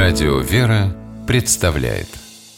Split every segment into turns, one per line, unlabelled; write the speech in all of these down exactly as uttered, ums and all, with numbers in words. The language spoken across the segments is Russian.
Радио «Вера» представляет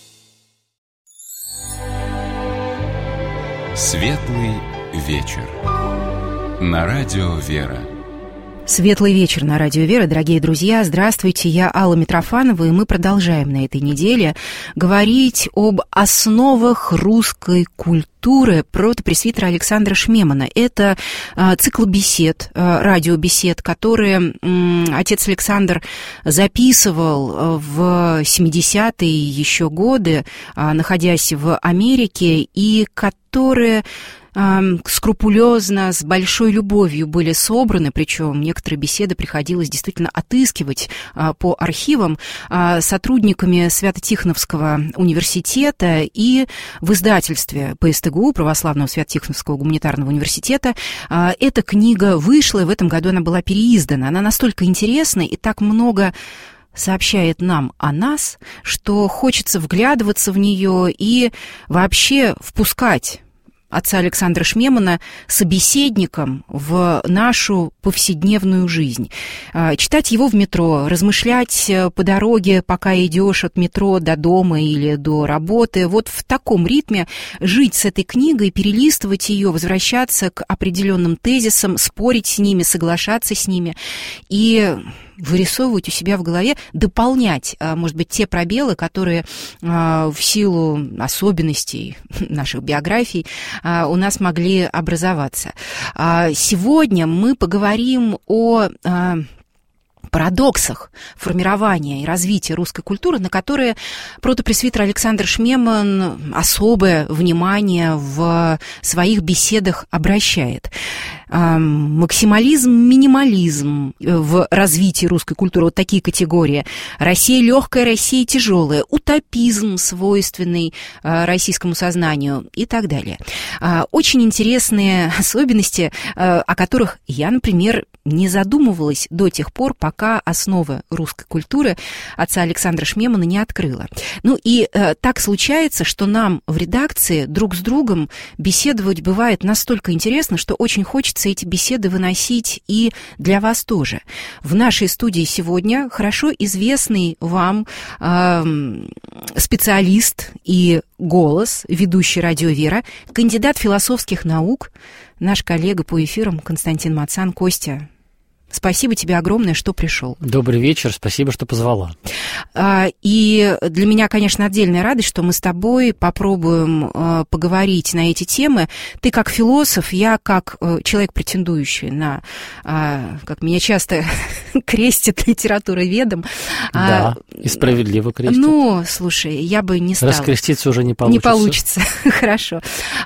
Светлый вечер на Радио «Вера».
Светлый вечер на Радио «Вера», дорогие друзья. Здравствуйте, я Алла Митрофанова, и мы продолжаем на этой неделе говорить об основах русской культуры протопресвитера Александра Шмемана. Это э, цикл бесед, э, радиобесед, которые э, отец Александр записывал в семидесятые еще годы, э, находясь в Америке, и которые скрупулезно, с большой любовью были собраны, причем некоторые беседы приходилось действительно отыскивать а, по архивам а, сотрудниками Свято-Тихоновского университета, и в издательстве ПСТГУ, Православного Свято-Тихоновского гуманитарного университета, а, эта книга вышла, и в этом году она была переиздана. Она настолько интересна и так много сообщает нам о нас, что хочется вглядываться в нее и вообще впускать отца Александра Шмемана собеседником в нашу повседневную жизнь. Читать его в метро, размышлять по дороге, пока идешь от метро до дома или до работы. Вот в таком ритме жить с этой книгой, перелистывать ее, возвращаться к определенным тезисам, спорить с ними, соглашаться с ними и вырисовывать у себя в голове, дополнять, может быть, те пробелы, которые в силу особенностей наших биографий у нас могли образоваться. Сегодня мы поговорим о парадоксах формирования и развития русской культуры, на которые протопресвитер Александр Шмеман особое внимание в своих беседах обращает. Максимализм, минимализм в развитии русской культуры, вот такие категории. Россия легкая, Россия тяжелая, утопизм, свойственный российскому сознанию и так далее. Очень интересные особенности, о которых я, например, не задумывалась до тех пор, пока основы русской культуры отца Александра Шмемана не открыла. Ну и э, так случается, что нам в редакции друг с другом беседовать бывает настолько интересно, что очень хочется эти беседы выносить и для вас тоже. В нашей студии сегодня хорошо известный вам э, специалист и голос, ведущий Радио «Вера», кандидат философских наук, наш коллега по эфирам Константин Мацан. Костя, спасибо тебе огромное, что пришел.
Добрый вечер, спасибо, что позвала.
И для меня, конечно, отдельная радость, что мы с тобой попробуем поговорить на эти темы. Ты как философ, я как человек, претендующий на, как меня часто крестят литературоведом.
Да, и справедливо крестят.
Ну, слушай, я бы не стала.
Раскреститься уже не получится.
Не получится, хорошо.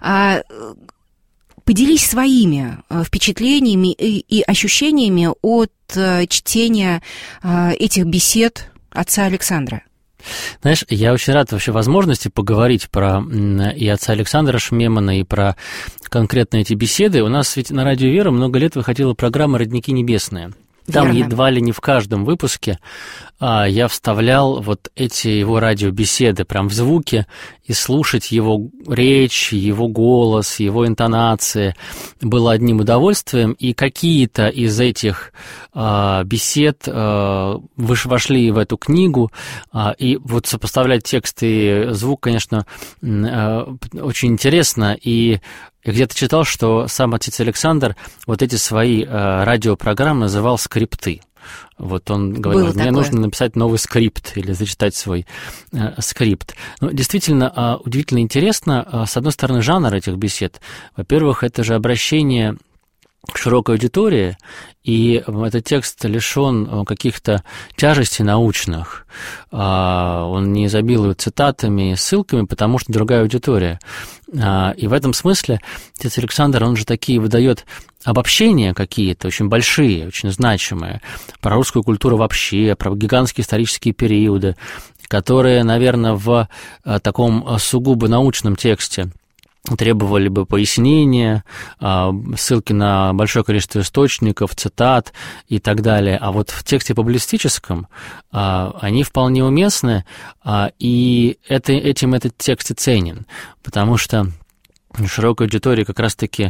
Поделись своими впечатлениями и, и ощущениями от чтения этих бесед отца Александра.
Знаешь, я очень рад вообще возможности поговорить про и отца Александра Шмемана, и про конкретно эти беседы. У нас ведь на Радио «Вера» много лет выходила программа «Родники небесные». Там
Верно.
Едва ли не в каждом выпуске а, я вставлял вот эти его радиобеседы прям в звуки, и слушать его речь, его голос, его интонации было одним удовольствием, и какие-то из этих а, бесед а, вошли в эту книгу, а, и вот сопоставлять текст и звук, конечно, а, очень интересно, и я где-то читал, что сам отец Александр вот эти свои э, радиопрограммы называл скрипты. Вот он говорил, мне нужно написать новый скрипт или зачитать свой э, скрипт. Ну, действительно, э, удивительно интересно, э, с одной стороны, жанр этих бесед. Во-первых, это же обращение к широкой аудитории, и этот текст лишен каких-то тяжестей научных. Он не изобилует цитатами и ссылками, потому что другая аудитория. И в этом смысле отец Александр, он же такие выдает обобщения какие-то, очень большие, очень значимые, про русскую культуру вообще, про гигантские исторические периоды, которые, наверное, в таком сугубо научном тексте требовали бы пояснения, ссылки на большое количество источников, цитат и так далее. А вот в тексте публицистическом они вполне уместны, и это, этим этот текст и ценен, потому что широкой аудитории как раз-таки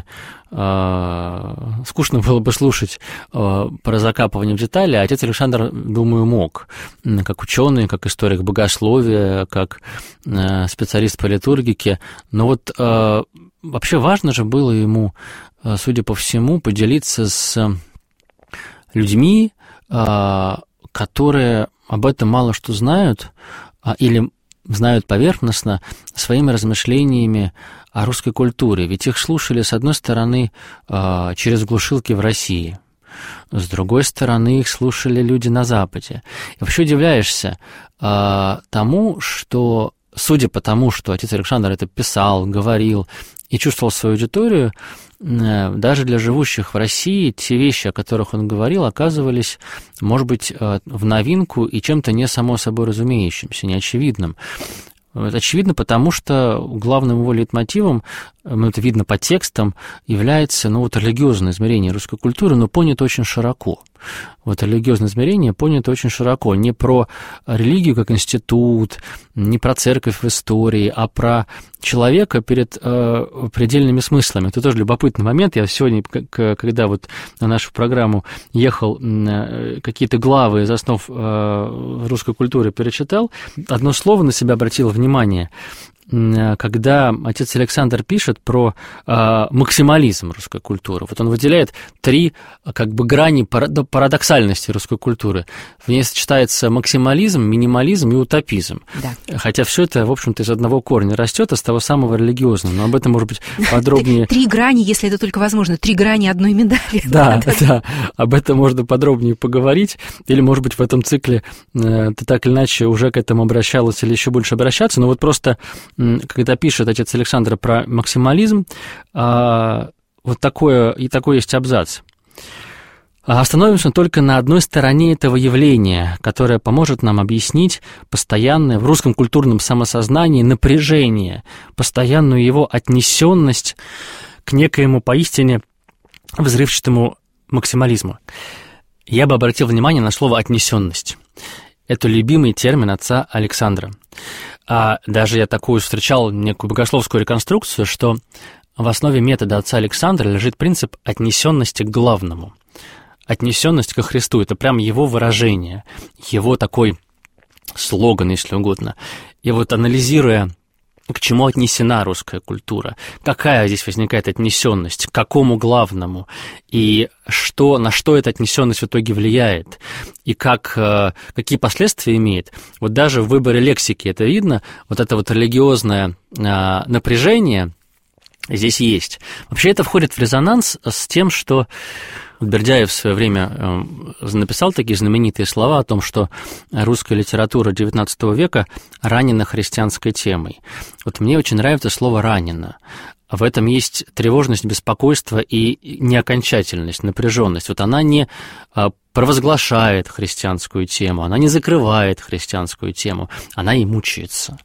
э, скучно было бы слушать э, про закапывание в детали, а отец Александр, думаю, мог, как ученый, как историк богословия, как э, специалист по литургике. Но вот э, вообще важно же было ему, э, судя по всему, поделиться с людьми, э, которые об этом мало что знают, э, или знают поверхностно, своими размышлениями о русской культуре. Ведь их слушали, с одной стороны, через глушилки в России, с другой стороны, их слушали люди на Западе. И вообще удивляешься тому, что, судя по тому, что отец Александр это писал, говорил и чувствовал свою аудиторию, даже для живущих в России те вещи, о которых он говорил, оказывались, может быть, в новинку и чем-то не само собой разумеющимся, неочевидным. Это очевидно, потому что главным его лейтмотивом, ну, это видно по текстам, является, ну, вот религиозное измерение русской культуры, но понято очень широко. Вот религиозное измерение понято очень широко. Не про религию как институт, не про церковь в истории, а про человека перед э, предельными смыслами. Это тоже любопытный момент. Я сегодня, когда вот на нашу программу ехал, э, какие-то главы из основ э, русской культуры перечитал, одно слово на себя обратило внимание. Когда отец Александр пишет про э, максимализм русской культуры, вот он выделяет три как бы грани парадоксальности русской культуры. В ней сочетается максимализм, минимализм и утопизм. Да. Хотя все это, в общем-то, из одного корня растет, из того самого религиозного. Но об этом, может быть, подробнее...
Три грани, если это только возможно, три грани одной медали.
Да, да, об этом можно подробнее поговорить. Или, может быть, в этом цикле ты так или иначе уже к этому обращалась или еще больше обращаться. Но вот просто... Когда пишет отец Александр про максимализм, вот такое, и такой есть абзац. Остановимся только на одной стороне этого явления, которое поможет нам объяснить постоянное в русском культурном самосознании напряжение, постоянную его отнесенность к некоему поистине взрывчатому максимализму. Я бы обратил внимание на слово «отнесенность». Это любимый термин отца Александра. А даже я такую встречал некую богословскую реконструкцию, что в основе метода отца Александра лежит принцип отнесенности к главному. Отнесенность ко Христу — это прям его выражение, его такой слоган, если угодно. И вот анализируя, к чему отнесена русская культура, какая здесь возникает отнесенность, к какому главному, и что, на что эта отнесенность в итоге влияет, и как, какие последствия имеет. Вот даже в выборе лексики это видно, вот это вот религиозное напряжение здесь есть. Вообще это входит в резонанс с тем, что Бердяев в свое время написал такие знаменитые слова о том, что русская литература девятнадцатого века ранена христианской темой. Вот мне очень нравится слово «ранена». В этом есть тревожность, беспокойство и неокончательность, напряженность. Вот она не провозглашает христианскую тему, она не закрывает христианскую тему, она и мучается.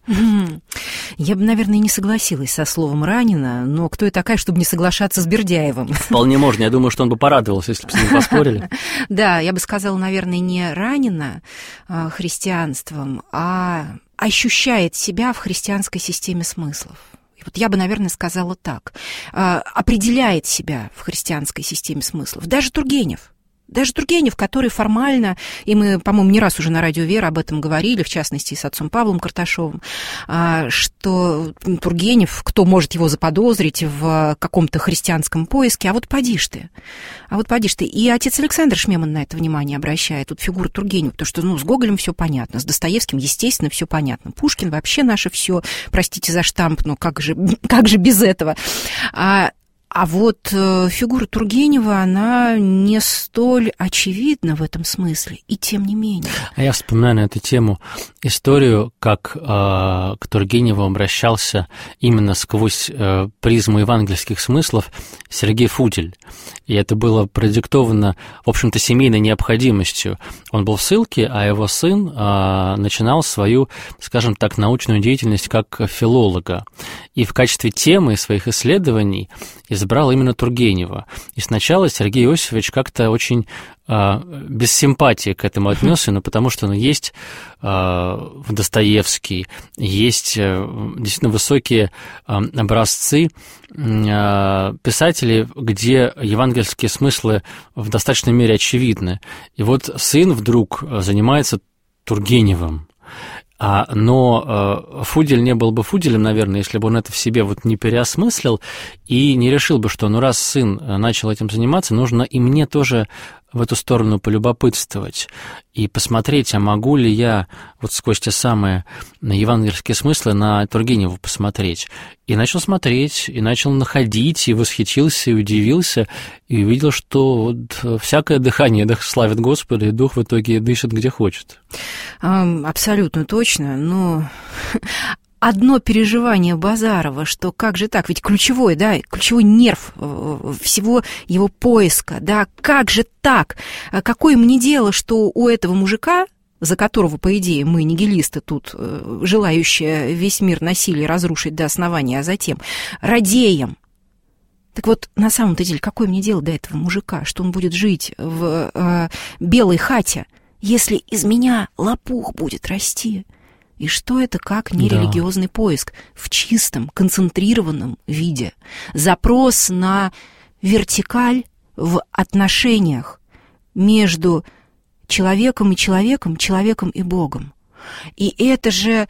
Я бы, наверное, не согласилась со словом «ранена», но кто я такая, чтобы не соглашаться с Бердяевым?
Вполне можно. Я думаю, что он бы порадовался, если бы с ним поспорили.
Да, я бы сказала, наверное, не ранена христианством, а ощущает себя в христианской системе смыслов. Вот я бы, наверное, сказала так. Определяет себя в христианской системе смыслов. Даже Тургенев. Даже Тургенев, который формально, и мы, по-моему, не раз уже на радио «Вера» об этом говорили, в частности, с отцом Павлом Карташовым, что Тургенев, кто может его заподозрить в каком-то христианском поиске, а вот поди ж ты, а вот поди ж ты. И отец Александр Шмеман на это внимание обращает, вот фигура Тургенева, потому что, ну, с Гоголем все понятно, с Достоевским, естественно, все понятно, Пушкин вообще наше все, простите за штамп, но как же, как же без этого? А А вот фигура Тургенева, она не столь очевидна в этом смысле, и тем не менее.
А я вспоминаю на эту тему историю, как э, к Тургеневу обращался именно сквозь э, призму евангельских смыслов Сергей Фудель. И это было продиктовано, в общем-то, семейной необходимостью. Он был в ссылке, а его сын э, начинал свою, скажем так, научную деятельность как филолога. И в качестве темы своих исследований из избрал именно Тургенева. И сначала Сергей Иосифович как-то очень э, без симпатии к этому отнесся, ну, потому что ну, есть э, Достоевский, есть э, действительно высокие э, образцы э, писателей, где евангельские смыслы в достаточной мере очевидны. И вот сын вдруг занимается Тургеневым. А, но э, Фудель не был бы Фуделем, наверное, если бы он это в себе вот не переосмыслил и не решил бы, что ну раз сын начал этим заниматься, нужно и мне тоже в эту сторону полюбопытствовать и посмотреть, а могу ли я вот сквозь те самые евангельские смыслы на Тургенева посмотреть. И начал смотреть, и начал находить, и восхитился, и удивился, и увидел, что вот всякое дыхание славит Господа, и дух в итоге дышит где хочет.
Абсолютно точно, но... Одно переживание Базарова, что как же так, ведь ключевой, да, ключевой нерв всего его поиска, да, как же так, какое мне дело, что у этого мужика, за которого, по идее, мы, нигилисты тут, желающие весь мир насилия разрушить до основания, а затем радеем. Так вот, на самом-то деле, какое мне дело до этого мужика, что он будет жить в э, белой хате, если из меня лопух будет расти? И что это как нерелигиозный да. поиск в чистом, концентрированном виде? Запрос на вертикаль в отношениях между человеком и человеком, человеком и Богом. И это же,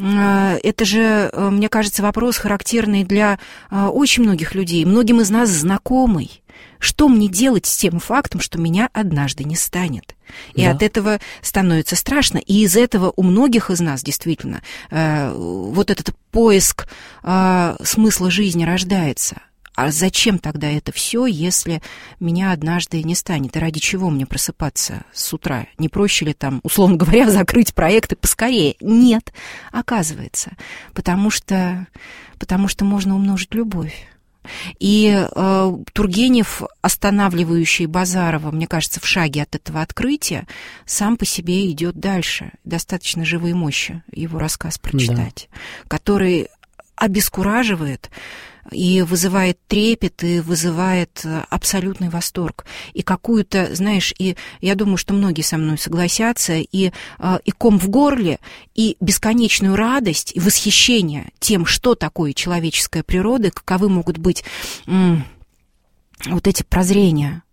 это же, мне кажется, вопрос характерный для очень многих людей, многим из нас знакомый. Что мне делать с тем фактом, что меня однажды не станет? И да. от этого становится страшно. И из этого у многих из нас действительно э, вот этот поиск э, смысла жизни рождается. А зачем тогда это все, если меня однажды не станет? И ради чего мне просыпаться с утра? Не проще ли там, условно говоря, закрыть проекты поскорее? Нет, оказывается. Потому что, потому что можно умножить любовь. И э, Тургенев, останавливающий Базарова, мне кажется, в шаге от этого открытия, сам по себе идет дальше. Достаточно живой мощи его рассказ прочитать, да. который обескураживает и вызывает трепет, и вызывает абсолютный восторг. И какую-то, знаешь, и я думаю, что многие со мной согласятся, и, и ком в горле, и бесконечную радость, и восхищение тем, что такое человеческая природа, каковы могут быть м- вот эти прозрения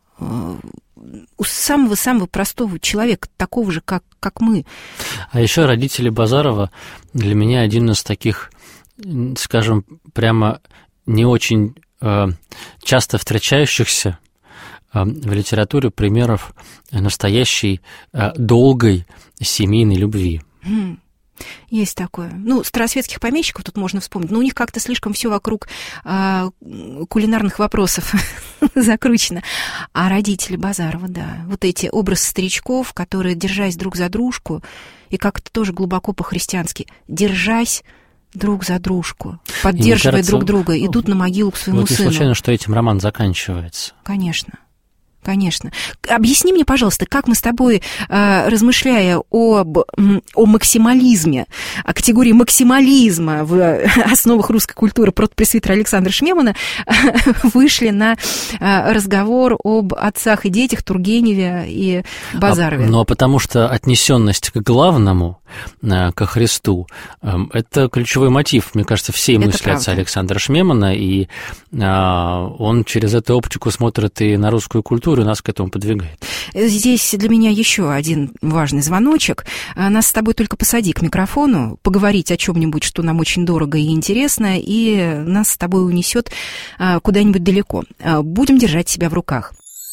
у самого-самого простого человека, такого же, как, как мы.
А еще родители Базарова для меня один из таких, скажем, прямо не очень э, часто встречающихся э, в литературе примеров настоящей э, долгой семейной любви.
Есть такое. Ну, старосветских помещиков тут можно вспомнить, но у них как-то слишком все вокруг э, кулинарных вопросов закручено. А родители Базарова, да, вот эти образы старичков, которые, держась друг за дружку, и как-то тоже глубоко по-христиански, держась друг за дружку, поддерживая кажется, друг друга, идут на могилу к своему
вот
сыну.
Вот не случайно, что этим роман заканчивается.
Конечно. Конечно. Объясни мне, пожалуйста, как мы с тобой, размышляя об, о максимализме, о категории максимализма в основах русской культуры протопресвитера Александра Шмемана, вышли на разговор об отцах и детях Тургеневе и Базарове.
А, но потому что отнесенность к главному, ко Христу, это ключевой мотив, мне кажется, всей это мысли правда. Отца Александра Шмемана, и он через эту оптику смотрит и на русскую культуру, и нас к этому подвигает.
Здесь для меня еще один важный звоночек. Нас с тобой только посади к микрофону, поговорить о чем-нибудь, что нам очень дорого и интересно, и нас с тобой унесет куда-нибудь далеко. Будем держать себя в руках.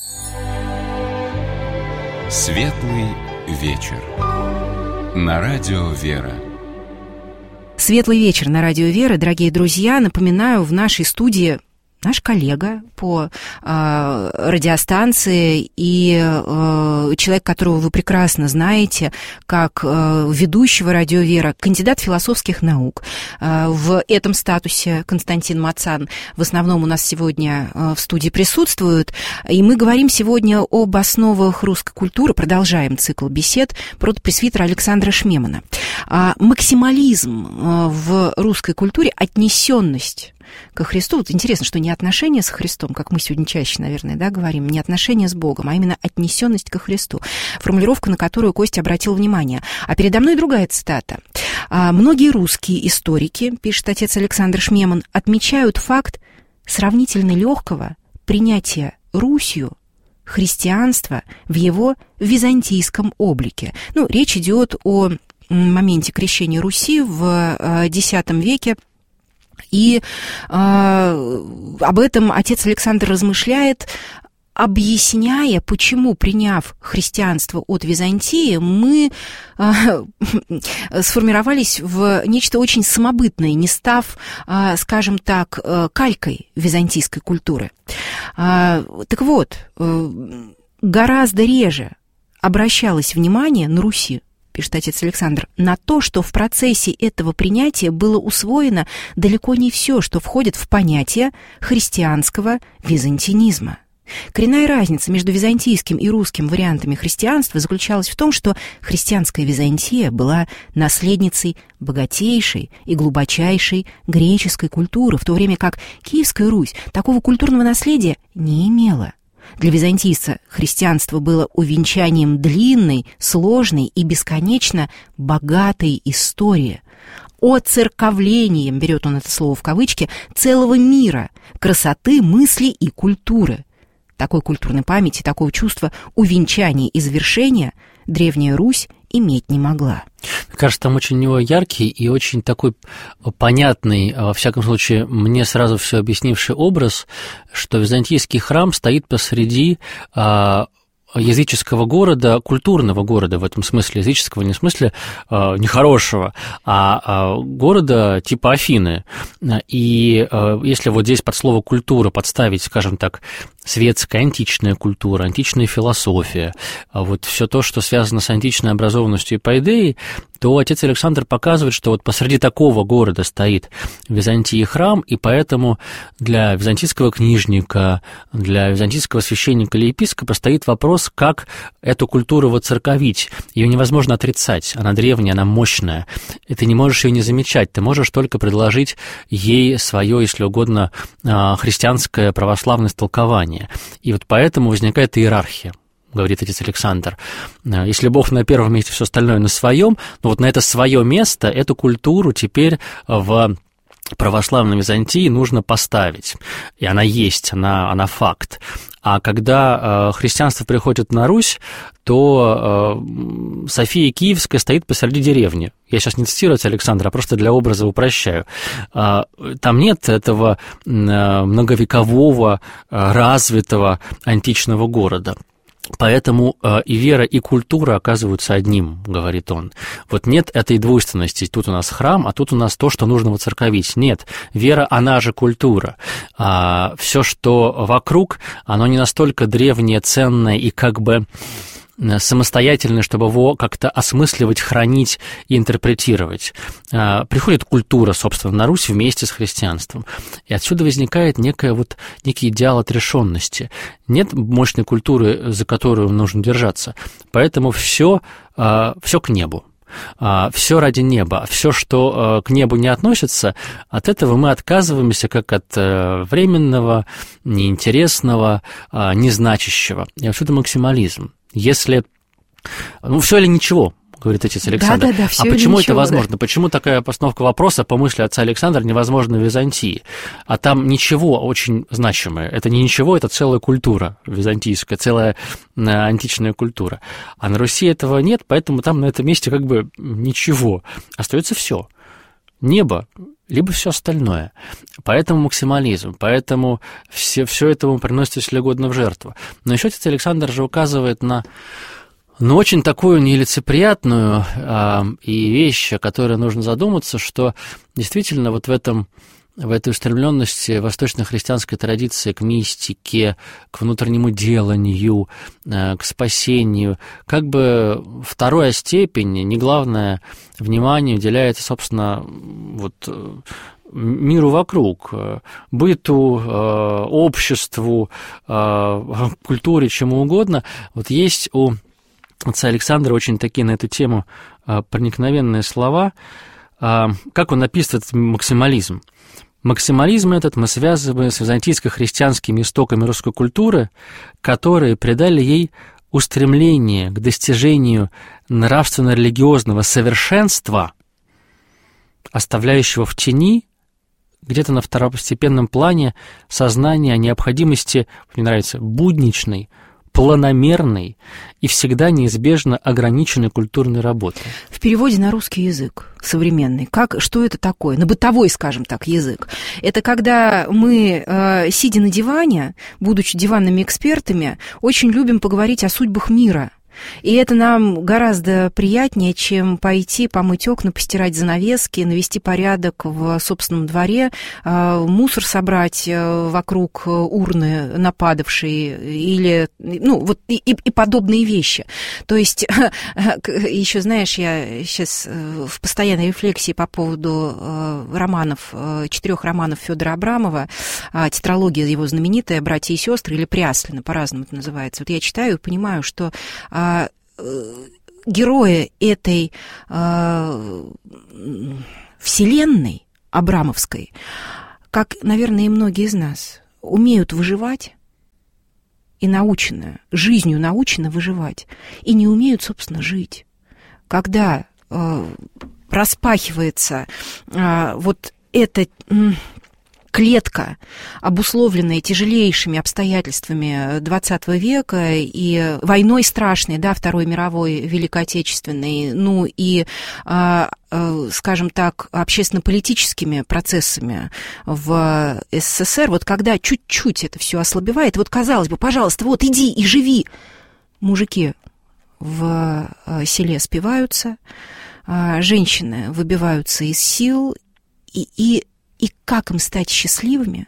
Светлый вечер. На радио «Вера».
Светлый вечер на радио «Вера». Дорогие друзья, напоминаю, в нашей студии наш коллега по э, радиостанции и э, человек, которого вы прекрасно знаете, как э, ведущего радио «Вера», кандидат философских наук. Э, в этом статусе Константин Мацан в основном у нас сегодня э, в студии присутствует. И мы говорим сегодня об основах русской культуры, продолжаем цикл бесед протопресвитера Александра Шмемана. Э, максимализм э, в русской культуре, отнесенность ко Христу. Вот интересно, что не отношение с Христом, как мы сегодня чаще, наверное, да, говорим, не отношение с Богом, а именно отнесенность ко Христу. Формулировка, на которую Костя обратил внимание. А передо мной другая цитата. «Многие русские историки, — пишет отец Александр Шмеман, — отмечают факт сравнительно легкого принятия Русью христианства в его византийском облике». Ну, речь идет о моменте крещения Руси в X веке, и э, об этом отец Александр размышляет, объясняя, почему, приняв христианство от Византии, мы э, сформировались в нечто очень самобытное, не став, э, скажем так, э, калькой византийской культуры. Э, так вот, э, гораздо реже обращалось внимание на Руси, пишет отец Александр, на то, что в процессе этого принятия было усвоено далеко не все, что входит в понятие христианского византинизма. Коренная разница между византийским и русским вариантами христианства заключалась в том, что христианская Византия была наследницей богатейшей и глубочайшей греческой культуры, в то время как Киевская Русь такого культурного наследия не имела. Для византийца христианство было увенчанием длинной, сложной и бесконечно богатой истории, оцерковлением, берет он это слово в кавычки, целого мира, красоты, мысли и культуры. Такой культурной памяти, такого чувства увенчания и завершения Древняя Русь иметь не могла.
Мне кажется, там очень у него яркий и очень такой понятный, во всяком случае, мне сразу все объяснивший образ, что византийский храм стоит посреди а, языческого города, культурного города в этом смысле, языческого не в смысле э, нехорошего, а, а города типа Афины. И э, если вот здесь под слово «культура» подставить, скажем так, светская, античная культура, античная философия, вот все то, что связано с античной образованностью и поэдеей, то отец Александр показывает, что вот посреди такого города стоит в Византии храм, и поэтому для византийского книжника, для византийского священника или епископа стоит вопрос, как эту культуру воцерковить. Ее невозможно отрицать, она древняя, она мощная, и ты не можешь ее не замечать, ты можешь только предложить ей свое, если угодно, христианское православное истолкование. И вот поэтому возникает иерархия, говорит отец Александр. Если Бог на первом месте, все остальное на своем, но вот на это свое место, эту культуру теперь в православной Византии нужно поставить. И она есть, она, она факт. А когда э, христианство приходит на Русь, то э, София Киевская стоит посреди деревни. Я сейчас не цитирую отца Александра, а просто для образа упрощаю. Э, там нет этого э, многовекового, э, развитого античного города. Поэтому э, и вера, и культура оказываются одним, говорит он. Вот нет этой двойственности. Тут у нас храм, а тут у нас то, что нужно воцерковить. Нет, вера, она же культура. А, все, что вокруг, оно не настолько древнее, ценное и как бы самостоятельное, чтобы его как-то осмысливать, хранить и интерпретировать. Приходит культура, собственно, на Русь вместе с христианством. И отсюда возникает некая вот, некий идеал отрешенности. Нет мощной культуры, за которую нужно держаться. Поэтому все, все к небу. Все ради неба, все, что к небу не относится, от этого мы отказываемся как от временного, неинтересного, незначащего. И отсюда максимализм. Если, ну, все или ничего, говорит отец Александр.
Да, да, да,
а почему это
ничего,
возможно?
Да.
Почему такая постановка вопроса, по мысли отца Александра, невозможна в Византии? А там ничего очень значимое. Это не ничего, это целая культура византийская, целая античная культура. А на Руси этого нет, поэтому там на этом месте как бы ничего. Остается все. Небо, либо все остальное. Поэтому максимализм, поэтому все, все это ему приносится, если угодно, в жертву. Но еще отец Александр же указывает на, на очень такую нелицеприятную а, и вещь, о которой нужно задуматься, что действительно вот в этом в этой устремленности восточно-христианской традиции к мистике, к внутреннему деланию, к спасению, как бы вторая степень, не главное внимание уделяется, собственно, вот миру вокруг, быту, обществу, культуре, чему угодно. Вот есть у отца Александра очень такие на эту тему проникновенные слова. Как он описывает максимализм? Максимализм этот мы связываем с византийско-христианскими истоками русской культуры, которые придали ей устремление к достижению нравственно-религиозного совершенства, оставляющего в тени где-то на второстепенном плане сознание о необходимости, мне нравится, будничной, планомерной и всегда неизбежно ограниченной культурной работы.
В переводе на русский язык современный, как, что это такое? На бытовой, скажем так, язык. Это когда мы, э, сидя на диване, будучи диванными экспертами, очень любим поговорить о судьбах мира. И это нам гораздо приятнее, чем пойти помыть окна, постирать занавески, навести порядок в собственном дворе, мусор собрать вокруг урны нападавшей или, ну, вот и, и подобные вещи. То есть, еще, знаешь, я сейчас в постоянной рефлексии по поводу романов, четырех романов Федора Абрамова, тетралогия его знаменитая «Братья и сестры» или «Пряслина», по-разному это называется. Вот я читаю и понимаю, что герои этой э, вселенной абрамовской, как, наверное, и многие из нас, умеют выживать и научены, жизнью научены выживать, и не умеют, собственно, жить. Когда э, распахивается э, вот эта... Э, клетка, обусловленная тяжелейшими обстоятельствами двадцатого века и войной страшной, да, Второй мировой, Великой Отечественной, ну и, скажем так, общественно-политическими процессами в СССР, вот когда чуть-чуть это все ослабевает, вот казалось бы, пожалуйста, вот иди и живи. Мужики в селе спиваются, женщины выбиваются из сил, и, и И как им стать счастливыми,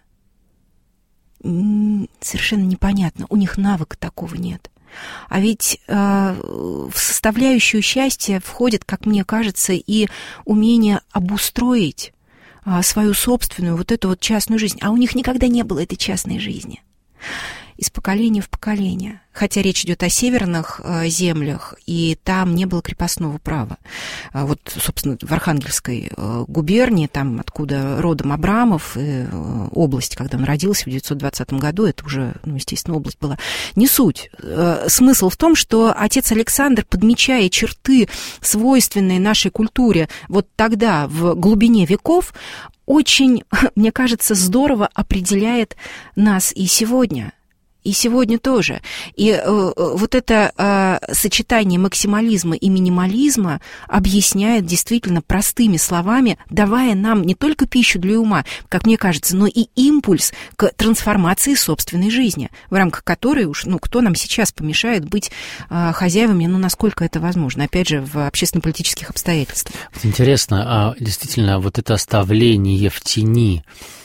совершенно непонятно. У них навыка такого нет. А ведь э, в составляющую счастья входит, как мне кажется, и умение обустроить э, свою собственную вот эту вот частную жизнь. А у них никогда не было этой частной жизни. Из поколения в поколение. Хотя речь идет о северных э, землях, и там не было крепостного права. А вот, собственно, в Архангельской э, губернии, там, откуда родом Абрамов, и, э, область, когда он родился в девятьсот двадцатом году, это уже, ну, естественно, область была. Не суть. Э, смысл в том, что отец Александр, подмечая черты, свойственные нашей культуре, вот тогда, в глубине веков, очень, мне кажется, здорово определяет нас и сегодня. И сегодня тоже. И э, вот это э, сочетание максимализма и минимализма объясняет действительно простыми словами, давая нам не только пищу для ума, как мне кажется, но и импульс к трансформации собственной жизни, в рамках которой уж, ну, кто нам сейчас помешает быть э, хозяевами, ну, насколько это возможно, опять же, в общественно-политических обстоятельствах.
Интересно, а действительно, вот это оставление в тени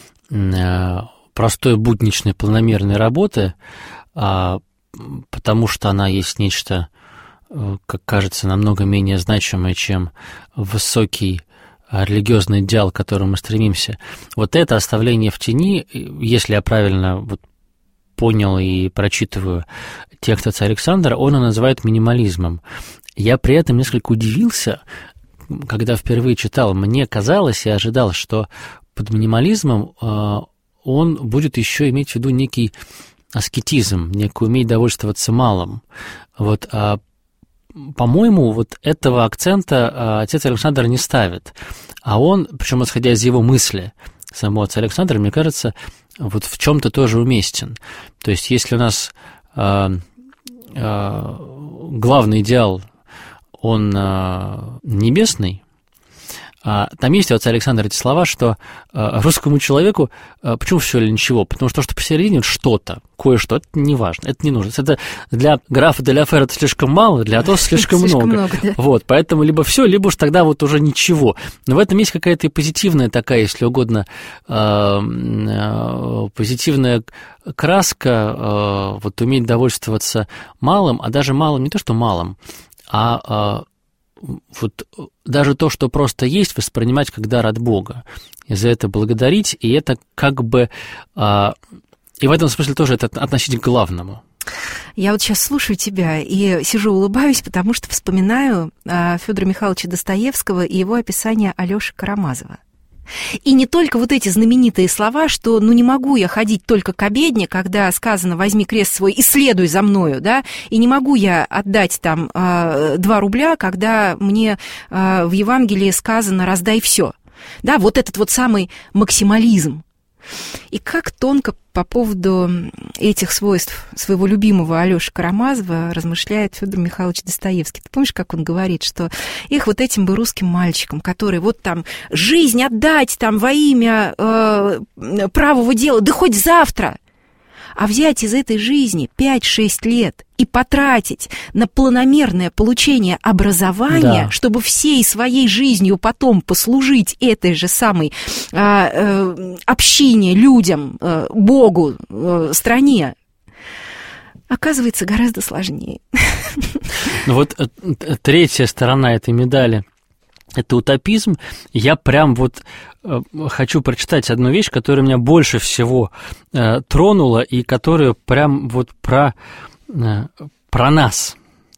э, простой будничной планомерной работы, а, потому что она есть нечто, как кажется, намного менее значимое, чем высокий религиозный идеал, к которому мы стремимся. Вот это оставление в тени, если я правильно вот понял и прочитываю текст отца Александра, он и называет минимализмом. Я при этом несколько удивился, когда впервые читал. Мне казалось, я ожидал, что под минимализмом он будет еще иметь в виду некий аскетизм, некое умение довольствоваться малым. Вот, а, по-моему, вот этого акцента отец Александр не ставит. А он, причем исходя из его мысли, самого отца Александра, мне кажется, вот в чем-то тоже уместен. То есть, если у нас а, а, главный идеал, он а, небесный, там есть у отца Александра эти слова, что русскому человеку, почему все или ничего? Потому что то, что посередине, что-то, кое-что, это не важно, это не нужно. Это для графа де ля Фер это слишком мало, для Атоса слишком много. много да. Вот, поэтому либо все, либо уж тогда вот уже ничего. Но в этом есть какая-то и позитивная такая, если угодно, позитивная краска, вот уметь довольствоваться малым, а даже малым, не то что малым, а вот даже то, что просто есть, воспринимать как дар от Бога, и за это благодарить, и это как бы, а, и в этом смысле тоже это относить к главному.
Я вот сейчас слушаю тебя и сижу, улыбаюсь, потому что вспоминаю а, Фёдора Михайловича Достоевского и его описание Алёши Карамазова. И не только вот эти знаменитые слова, что ну не могу я ходить только к обедне, когда сказано «возьми крест свой и следуй за мною», да, и не могу я отдать там два рубля, когда мне в Евангелии сказано «раздай все». Да, вот этот вот самый максимализм. И как тонко по поводу этих свойств своего любимого Алёши Карамазова размышляет Фёдор Михайлович Достоевский. Ты помнишь, как он говорит, что их вот этим бы русским мальчикам, которые вот там жизнь отдать там во имя э, правого дела, да хоть завтра, а взять из этой жизни пять-шесть лет и потратить на планомерное получение образования, да, чтобы всей своей жизнью потом послужить этой же самой э, э, общине, людям, э, Богу, э, стране, оказывается гораздо сложнее.
Ну вот третья сторона этой медали – это утопизм. Я прям вот э, хочу прочитать одну вещь, которая меня больше всего э, тронула и которая прям вот про, э, про нас.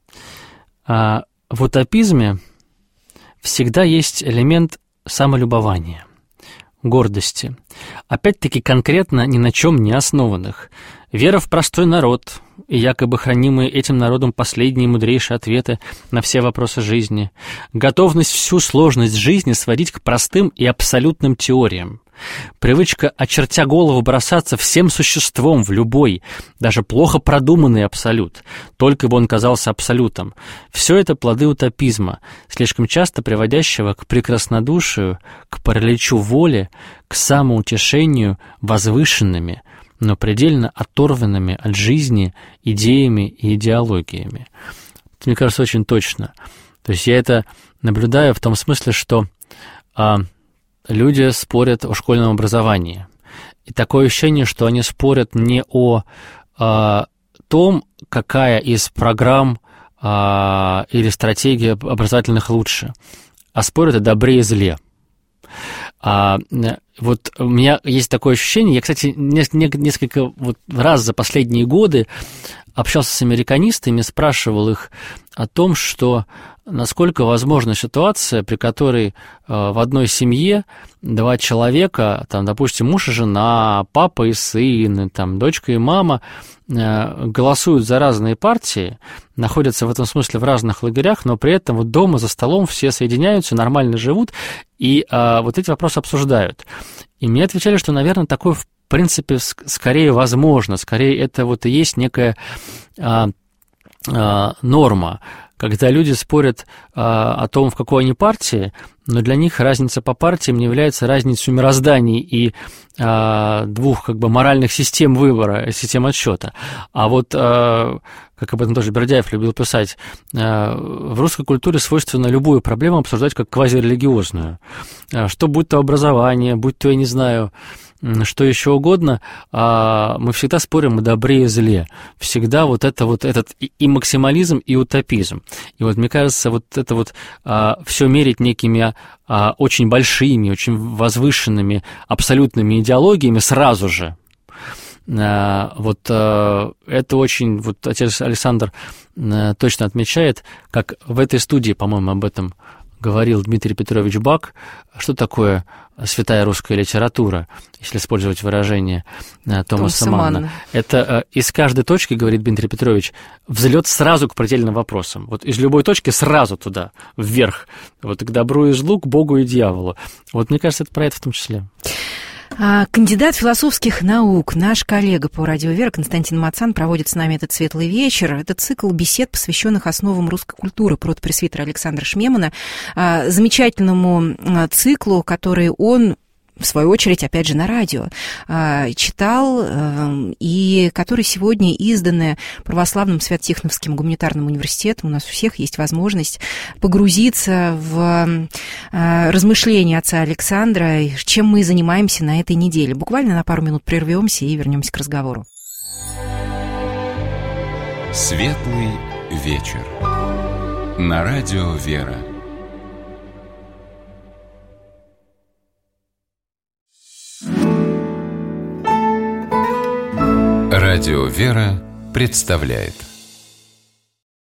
Э, в утопизме всегда есть элемент самолюбования, гордости. Опять-таки конкретно ни на чем не основанных. Вера в простой народ и якобы хранимые этим народом последние мудрейшие ответы на все вопросы жизни. Готовность всю сложность жизни сводить к простым и абсолютным теориям. Привычка, очертя голову, бросаться всем существом в любой, даже плохо продуманный абсолют, только бы он казался абсолютом. Все это плоды утопизма, слишком часто приводящего к прекраснодушию, к параличу воли, к самоутешению возвышенными, но предельно оторванными от жизни идеями и идеологиями. Это, мне кажется, очень точно. То есть я это наблюдаю в том смысле, что а, люди спорят о школьном образовании. И такое ощущение, что они спорят не о а, том, какая из программ а, или стратегий образовательных лучше, а спорят о добре и зле. А, вот у меня есть такое ощущение, я, кстати, несколько вот раз за последние годы общался с американистами, спрашивал их о том, что насколько возможна ситуация, при которой э, в одной семье два человека, там, допустим, муж и жена, папа и сын, там, дочка и мама, э, голосуют за разные партии, находятся в этом смысле в разных лагерях, но при этом вот дома за столом все соединяются, нормально живут, и э, вот эти вопросы обсуждают. И мне отвечали, что, наверное, такое в принципе скорее возможно, скорее это вот и есть некая э, э, норма, когда люди спорят а, о том, в какой они партии, но для них разница по партиям не является разницей мирозданий и а, двух как бы моральных систем выбора, систем отсчета. А вот, а, как об этом тоже Бердяев любил писать, а, в русской культуре свойственно любую проблему обсуждать как квазирелигиозную. А, что будь то образование, будь то, я не знаю, что еще угодно, мы всегда спорим о добре и зле. Всегда вот это вот этот и максимализм, и утопизм. И вот мне кажется, вот это вот все мерить некими очень большими, очень возвышенными абсолютными идеологиями сразу же. Вот это очень, вот отец Александр точно отмечает, как в этой студии, по-моему, об этом говорил Дмитрий Петрович Бак, что такое святая русская литература, если использовать выражение Томаса Манна. Это из каждой точки, говорит Дмитрий Петрович, взлет сразу к предельным вопросам. Вот из любой точки сразу туда, вверх. Вот к добру и злу, к Богу и дьяволу. Вот мне кажется, это про это в том числе.
Кандидат философских наук, наш коллега по радио «Вера» Константин Мацан проводит с нами этот светлый вечер. Это цикл бесед, посвященных основам русской культуры протопресвитера Александра Шмемана, замечательному циклу, который он, в свою очередь, опять же, на радио читал, и который сегодня изданы Православным Свято-Тихоновским гуманитарным университетом. У нас у всех есть возможность погрузиться в размышления отца Александра, чем мы занимаемся на этой неделе. Буквально на пару минут прервемся и вернемся к разговору.
Светлый вечер. На радио «Вера». Радио «Вера» представляет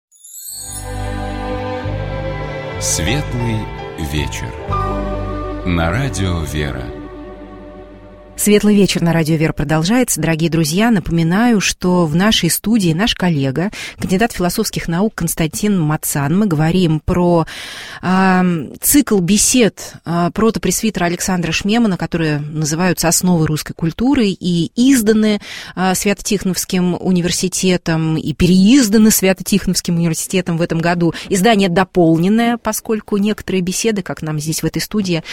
Светлый вечер. на радио «Вера».
Светлый вечер на радио «Вера» продолжается. Дорогие друзья, напоминаю, что в нашей студии наш коллега, кандидат философских наук Константин Мацан. Мы говорим про э, цикл бесед э, протопресвитера Александра Шмемана, которые называются «Основы русской культуры» и изданы э, Свято-Тихоновским университетом, и переизданы Свято-Тихоновским университетом в этом году. Издание дополненное, поскольку некоторые беседы, как нам здесь в этой студии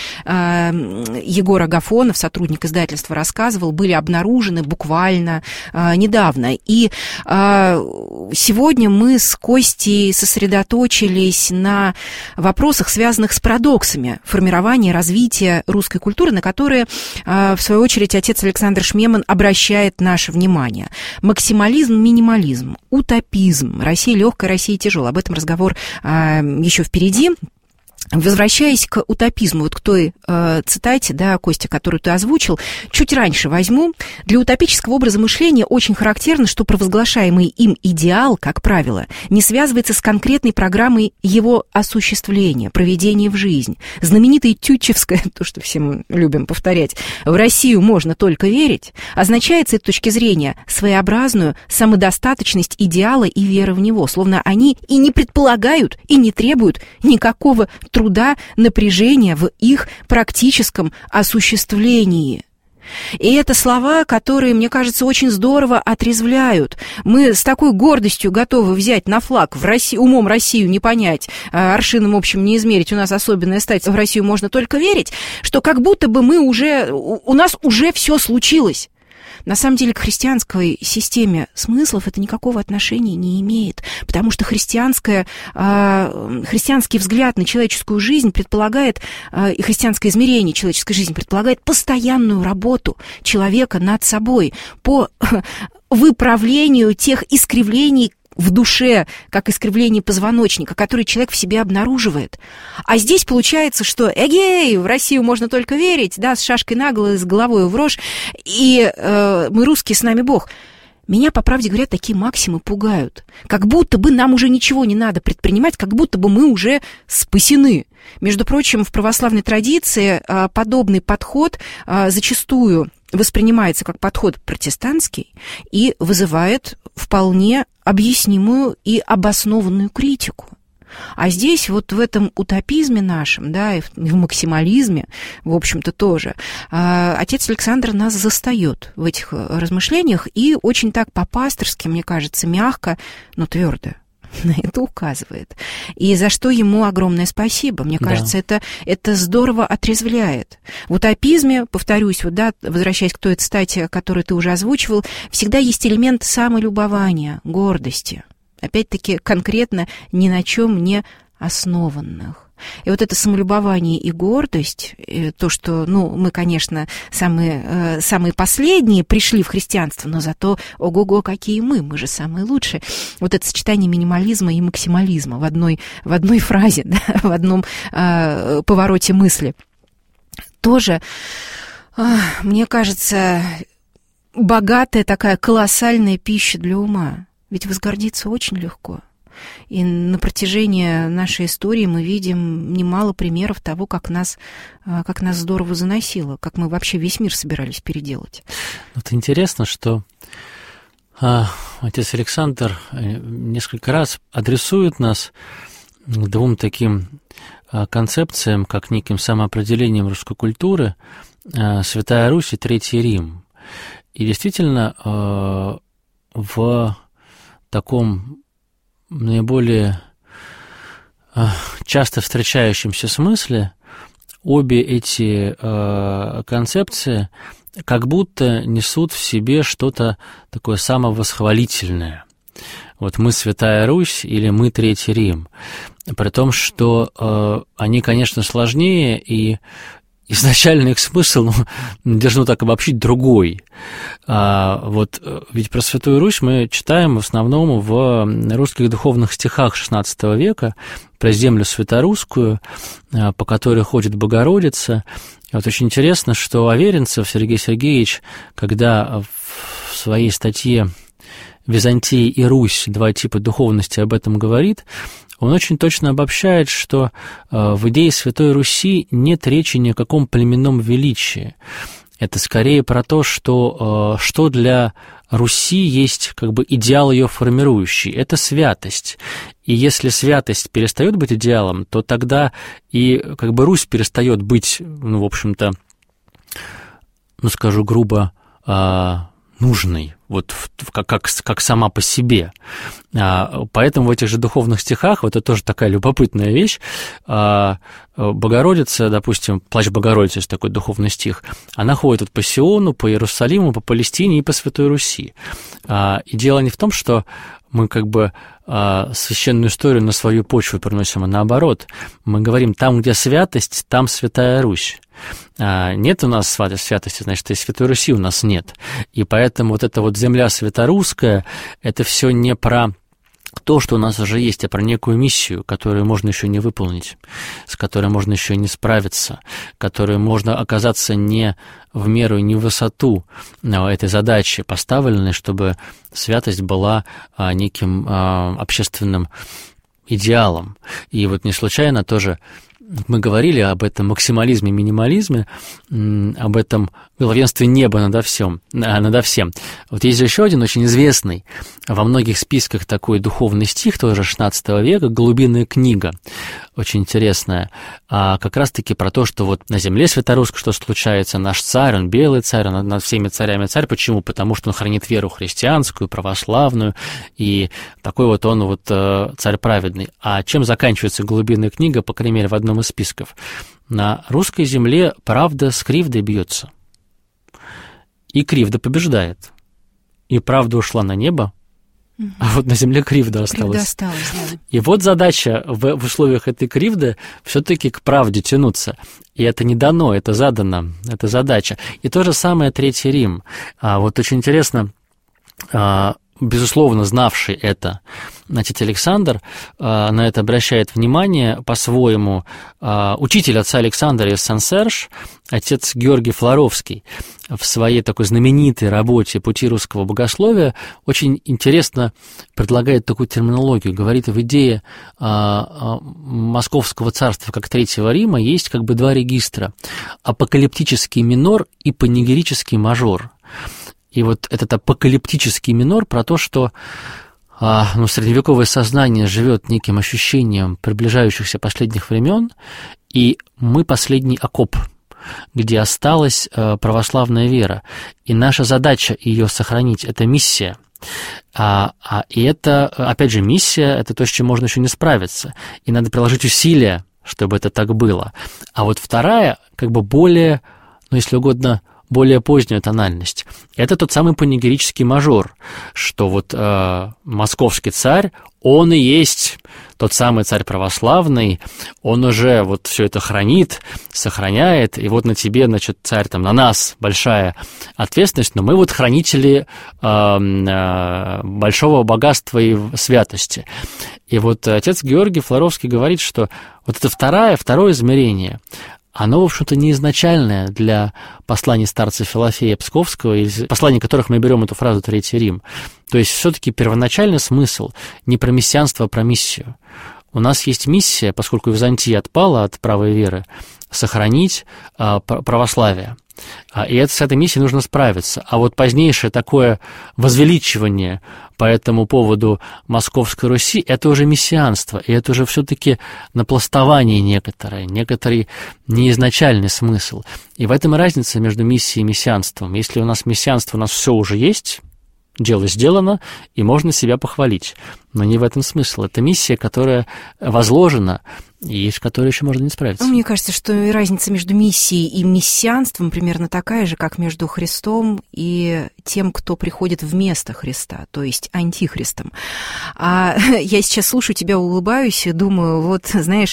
э, Егор Агафонов, сотрудник издательства, рассказывал, были обнаружены буквально а, недавно. И а, сегодня мы с Костей сосредоточились на вопросах, связанных с парадоксами формирования и развития русской культуры, на которые, а, в свою очередь, отец Александр Шмеман обращает наше внимание. Максимализм, минимализм, утопизм, Россия легкая, Россия тяжелая. Об этом разговор а, еще впереди. Возвращаясь к утопизму, вот к той э, цитате, да, Костя, которую ты озвучил, чуть раньше возьму. Для утопического образа мышления очень характерно, что провозглашаемый им идеал, как правило, не связывается с конкретной программой его осуществления, проведения в жизнь. Знаменитое тютчевское, то, что все мы любим повторять, «в Россию можно только верить», означает с этой точки зрения своеобразную самодостаточность идеала и веры в него, словно они и не предполагают, и не требуют никакого труда, напряжения в их практическом осуществлении. И это слова, которые, мне кажется, очень здорово отрезвляют. Мы с такой гордостью готовы взять на флаг в Россию, умом Россию не понять, аршином общим не измерить, у нас особенная стать, в Россию можно только верить, что как будто бы мы уже, у нас уже все случилось. На самом деле к христианской системе смыслов это никакого отношения не имеет, потому что христианское, э, христианский взгляд на человеческую жизнь предполагает, э, и христианское измерение человеческой жизни предполагает постоянную работу человека над собой по выправлению тех искривлений в душе, как искривление позвоночника, который человек в себе обнаруживает. А здесь получается, что эгей, в Россию можно только верить, да, с шашкой наголо, с головой в рожь, и э, мы русские, с нами Бог. Меня, по правде говоря, такие максимы пугают. Как будто бы нам уже ничего не надо предпринимать, как будто бы мы уже спасены. Между прочим, в православной традиции э, подобный подход э, зачастую воспринимается как подход протестантский и вызывает вполне объяснимую и обоснованную критику. А здесь вот в этом утопизме нашем, да, и в, и в максимализме, в общем-то, тоже, э, отец Александр нас застает в этих размышлениях и очень так по-пасторски, мне кажется, мягко, но твердо на это указывает. И за что ему огромное спасибо. Мне кажется, да. это, это здорово отрезвляет. В утопизме, повторюсь, вот, да, возвращаясь к той цитате, которую ты уже озвучивал, всегда есть элемент самолюбования, гордости. Опять-таки, конкретно ни на чем не основанных. И вот это самолюбование и гордость, и то, что, ну, мы, конечно, самые, э, самые последние пришли в христианство, но зато, ого-го, какие мы, мы же самые лучшие. Вот это сочетание минимализма и максимализма в одной, в одной фразе, да, в одном э, повороте мысли. Тоже, э, мне кажется, богатая такая колоссальная пища для ума. Ведь возгордиться очень легко. И на протяжении нашей истории мы видим немало примеров того, как нас, как нас здорово заносило, как мы вообще весь мир собирались переделать.
Вот интересно, что а, отец Александр несколько раз адресует нас к двум таким а, концепциям, как неким самоопределением русской культуры, а, Святая Русь и Третий Рим. И действительно, а, в таком наиболее часто встречающемся смысле обе эти э, концепции как будто несут в себе что-то такое самовосхвалительное. Вот мы Святая Русь или мы Третий Рим. При том, что э, они, конечно, сложнее, и изначально их смысл, ну, должно так обобщить, другой. А, вот, ведь про Святую Русь мы читаем в основном в русских духовных стихах шестнадцатого века, про землю святорусскую, по которой ходит Богородица. И вот очень интересно, что Аверинцев Сергей Сергеевич, когда в своей статье Византия и Русь, два типа духовности, об этом говорит, он очень точно обобщает, что в идее Святой Руси нет речи ни о каком племенном величии. Это скорее про то, что, что для Руси есть как бы идеал ее формирующий. Это святость. И если святость перестает быть идеалом, то тогда и как бы Русь перестает быть, ну, в общем-то, ну, скажу грубо, нужной, вот как, как, как сама по себе. Поэтому в этих же духовных стихах, вот это тоже такая любопытная вещь, Богородица, допустим, «Плач Богородицы», есть такой духовный стих, она ходит вот по Сиону, по Иерусалиму, по Палестине и по Святой Руси. И дело не в том, что мы как бы священную историю на свою почву переносим, а наоборот. Мы говорим, там, где святость, там Святая Русь. Нет у нас святости, значит, и Святой Руси у нас нет. И поэтому вот эта вот земля святорусская, это все не про то, что у нас уже есть, а про некую миссию, которую можно еще не выполнить, с которой можно еще не справиться, которой можно оказаться не в меру и не в высоту этой задачи поставленной, чтобы святость была неким общественным идеалом. И вот не случайно тоже мы говорили об этом максимализме, минимализме, об этом главенстве неба надо всем, надо всем. Вот есть же еще один очень известный во многих списках такой духовный стих, тоже шестнадцатого века, «Голубиная книга», очень интересная, а как раз-таки про то, что вот на земле святорусской что случается, наш царь, он белый царь, он над всеми царями царь. Почему? Потому что он хранит веру христианскую, православную, и такой вот он вот царь праведный. А чем заканчивается «Голубиная книга», по крайней мере, в одном из списков? На русской земле правда с кривдой бьется, и кривда побеждает, и правда ушла на небо, угу. А вот на земле кривда осталась.
Кривда осталась, да. И
вот задача в, в условиях этой кривды все-таки к правде тянуться. И это не дано, это задано, это задача. И то же самое Третий Рим. А, вот очень интересно, а, безусловно, знавший это, значит, Александр а, на это обращает внимание по-своему. А, учитель отца Александра из Сен-Серж, отец Георгий Флоровский, в своей такой знаменитой работе «Пути русского богословия» очень интересно предлагает такую терминологию. Говорит, в идее а, а, Московского царства как Третьего Рима есть как бы два регистра: апокалиптический минор и панигерический мажор. И вот этот апокалиптический минор про то, что а, ну, средневековое сознание живет неким ощущением приближающихся последних времен, и мы последний окоп, где осталась а, православная вера. И наша задача ее сохранить — это миссия. А, а, и это, опять же, миссия — это то, с чем можно еще не справиться. И надо приложить усилия, чтобы это так было. А вот вторая, как бы более, ну, если угодно, более позднюю тональность. Это тот самый панигерический мажор, что вот э, московский царь, он и есть тот самый царь православный, он уже вот все это хранит, сохраняет, и вот на тебе, значит, царь, там, на нас большая ответственность, но мы вот хранители э, э, большого богатства и святости. И вот отец Георгий Флоровский говорит, что вот это второе, второе измерение, оно, в общем-то, не изначальное для посланий старца Филофея Псковского, из посланий которых мы берем эту фразу «Третий Рим». То есть все-таки первоначальный смысл не про мессианство, а про миссию. У нас есть миссия, поскольку Византия отпала от правой веры, сохранить а, православие. И это, с этой миссией нужно справиться. А вот позднейшее такое возвеличивание по этому поводу Московской Руси — это уже мессианство, и это уже все-таки напластование некоторое, некоторый неизначальный смысл. И в этом и разница между миссией и мессианством. Если у нас мессианство, у нас все уже есть, дело сделано, и можно себя похвалить. Но не в этом смысл. Это миссия, которая возложена, и с которой еще можно не справиться.
Мне кажется, что и разница между миссией и мессианством примерно такая же, как между Христом и тем, кто приходит вместо Христа, то есть антихристом. А я сейчас слушаю тебя, улыбаюсь и думаю, вот, знаешь,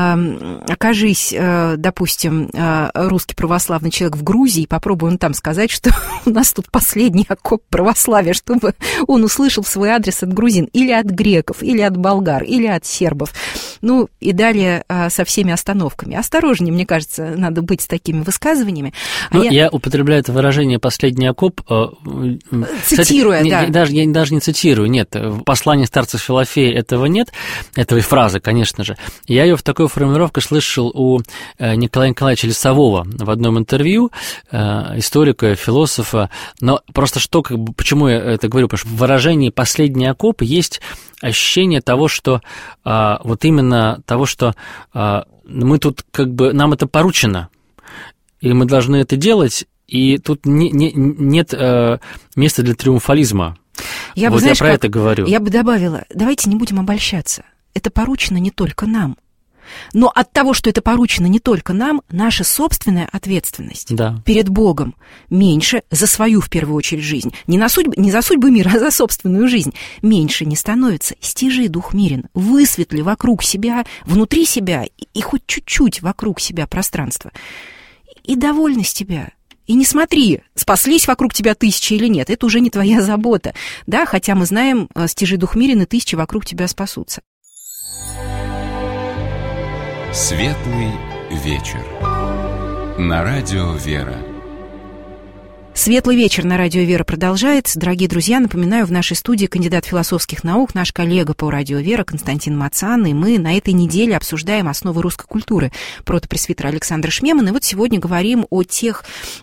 окажись, допустим, русский православный человек в Грузии, попробуй он там сказать, что у нас тут последний окоп православия, чтобы он услышал свой адрес от грузин или от греков, или от болгар, или от сербов. Ну, и далее а, со всеми остановками. Осторожнее, мне кажется, надо быть с такими высказываниями. А
ну,
я...
я употребляю это выражение «последний окоп».
Цитируя,
Кстати,
да.
Не, даже, я даже не цитирую, нет. В послании старца Филофея этого нет, этой фразы, конечно же. Я ее в такой формулировке слышал у Николая Николаевича Лесового в одном интервью, историка, философа. Но просто что, как бы, почему я это говорю? Потому что в выражении «последний окоп» есть ощущение того, что а, вот именно того, что а, мы тут как бы, нам это поручено, и мы должны это делать, и тут не, не, нет а, места для триумфализма.
Я
вот
бы, знаешь,
я про
как,
это говорю.
Я бы добавила, давайте не будем обольщаться. Это поручено не только нам. Но от того, что это поручено не только нам, наша собственная ответственность
да.
перед Богом меньше за свою, в первую очередь, жизнь. Не, на судьбы, не за судьбы мира, а за собственную жизнь. Меньше не становится. Стяжи дух мирен, высветли вокруг себя, внутри себя и, и хоть чуть-чуть вокруг себя пространство. И довольна с тебя. И не смотри, спаслись вокруг тебя тысячи или нет, это уже не твоя забота. Да, хотя мы знаем, стяжи дух мирен, и тысячи вокруг тебя спасутся.
Светлый вечер. На радио «Вера».
Светлый вечер на радио «Вера» продолжается. Дорогие друзья, напоминаю, в нашей студии кандидат философских наук, наш коллега по радио «Вера» Константин Мацан, и мы на этой неделе обсуждаем основы русской культуры протопресвитера Александра Шмемана. И вот сегодня говорим о тех...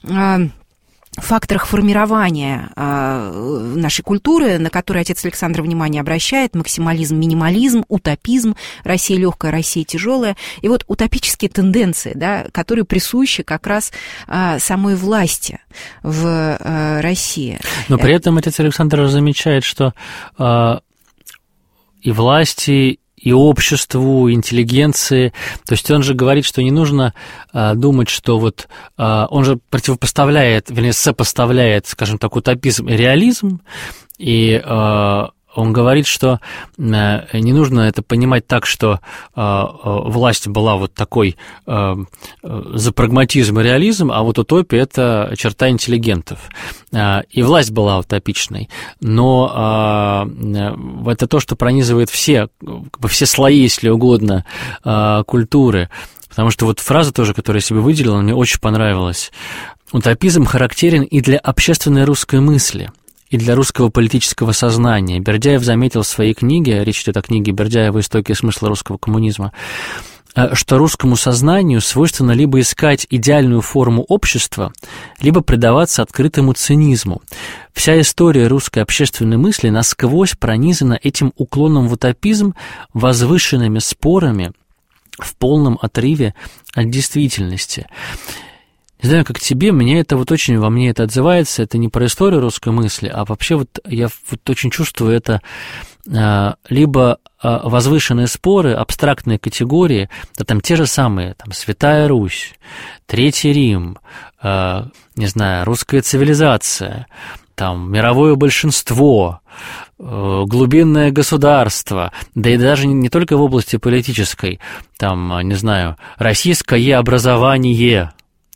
факторах формирования э, нашей культуры, на которые отец Александр внимание обращает: максимализм, минимализм, утопизм, Россия легкая, Россия тяжелая. И вот утопические тенденции, да, которые присущи как раз э, самой власти в э, России.
Но при этом отец Александр замечает, что э, и власти, и обществу, и интеллигенции. То есть он же говорит, что не нужно а, думать, что вот а, он же противопоставляет, вернее, сопоставляет, скажем так, утопизм и реализм, и а, он говорит, что а, не нужно это понимать так, что а, власть была вот такой а, за прагматизм и реализм, а вот утопия – это черта интеллигентов. А, и власть была утопичной, но а, это то, что пронизывает все, как бы все слои, если угодно, а, культуры. Потому что вот фраза тоже, которую я себе выделил, мне очень понравилась. Утопизм характерен и для общественной русской мысли, и для русского политического сознания. Бердяев заметил в своей книге, речь идет о книге Бердяева «Истоки и смысл русского коммунизма», что русскому сознанию свойственно либо искать идеальную форму общества, либо предаваться открытому цинизму. Вся история русской общественной мысли насквозь пронизана этим уклоном в утопизм, возвышенными спорами в полном отрыве от действительности. Не знаю, как тебе, мне это вот очень, во мне это отзывается, это не про историю русской мысли, а вообще вот я вот очень чувствую это а, либо а, возвышенные споры, абстрактные категории, да там те же самые, там Святая Русь, Третий Рим, а, не знаю, русская цивилизация, там мировое большинство, глубинное государство, да и даже не только в области политической, там, не знаю, российское образование,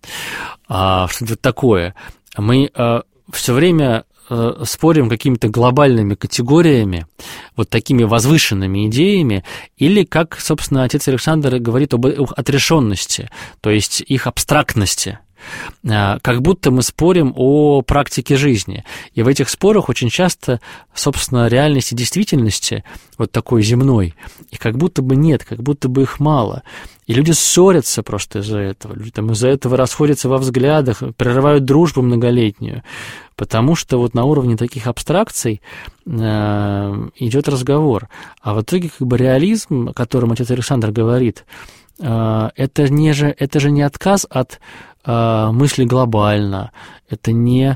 а, что-то такое. Мы а, все время а, спорим какими-то глобальными категориями, вот такими возвышенными идеями, или, как, собственно, отец Александр говорит об их отрешенности, то есть их абстрактности. Как будто мы спорим о практике жизни. И в этих спорах очень часто, собственно, реальности действительности, вот такой земной, и как будто бы нет, как будто бы их мало. И люди ссорятся просто из-за этого. Люди там из-за этого расходятся во взглядах, прерывают дружбу многолетнюю. Потому что вот на уровне таких абстракций э, идет разговор. А в итоге как бы реализм, о котором отец Александр говорит, э, это, не же, это же не отказ от мысли глобально, это не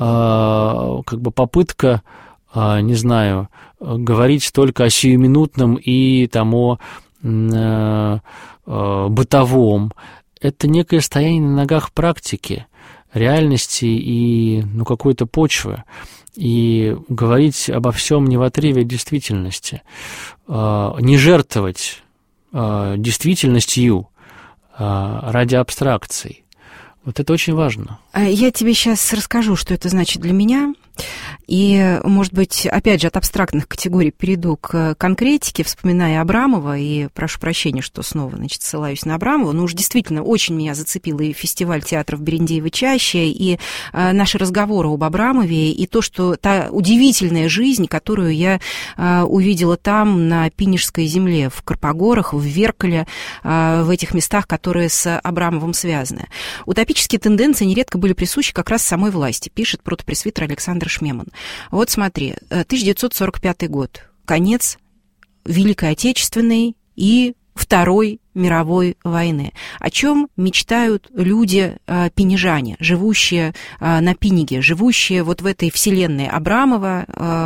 как бы попытка, не знаю, говорить только о сиюминутном и там о бытовом. Это некое стояние на ногах практики, реальности и ну, какой-то почвы. И говорить обо всем не в отрыве от действительности, не жертвовать действительностью ради абстракций. Вот это очень важно.
Я тебе сейчас расскажу, что это значит для меня. И, может быть, опять же, от абстрактных категорий перейду к конкретике, вспоминая Абрамова, и прошу прощения, что снова, значит, ссылаюсь на Абрамова, но уж действительно очень меня зацепил и фестиваль театров Берендеева чаще, и э, наши разговоры об Абрамове, и то, что та удивительная жизнь, которую я э, увидела там, на Пинежской земле, в Карпогорах, в Веркале, э, в этих местах, которые с Абрамовым связаны. Утопические тенденции нередко были присущи как раз самой власти, пишет протопресвитер Александр Шмеман. Вот смотри, тысяча девятьсот сорок пятый год, конец Великой Отечественной и Второй мировой войны. О чем мечтают люди, пинежане, живущие на Пинеге, живущие вот в этой вселенной Абрамова.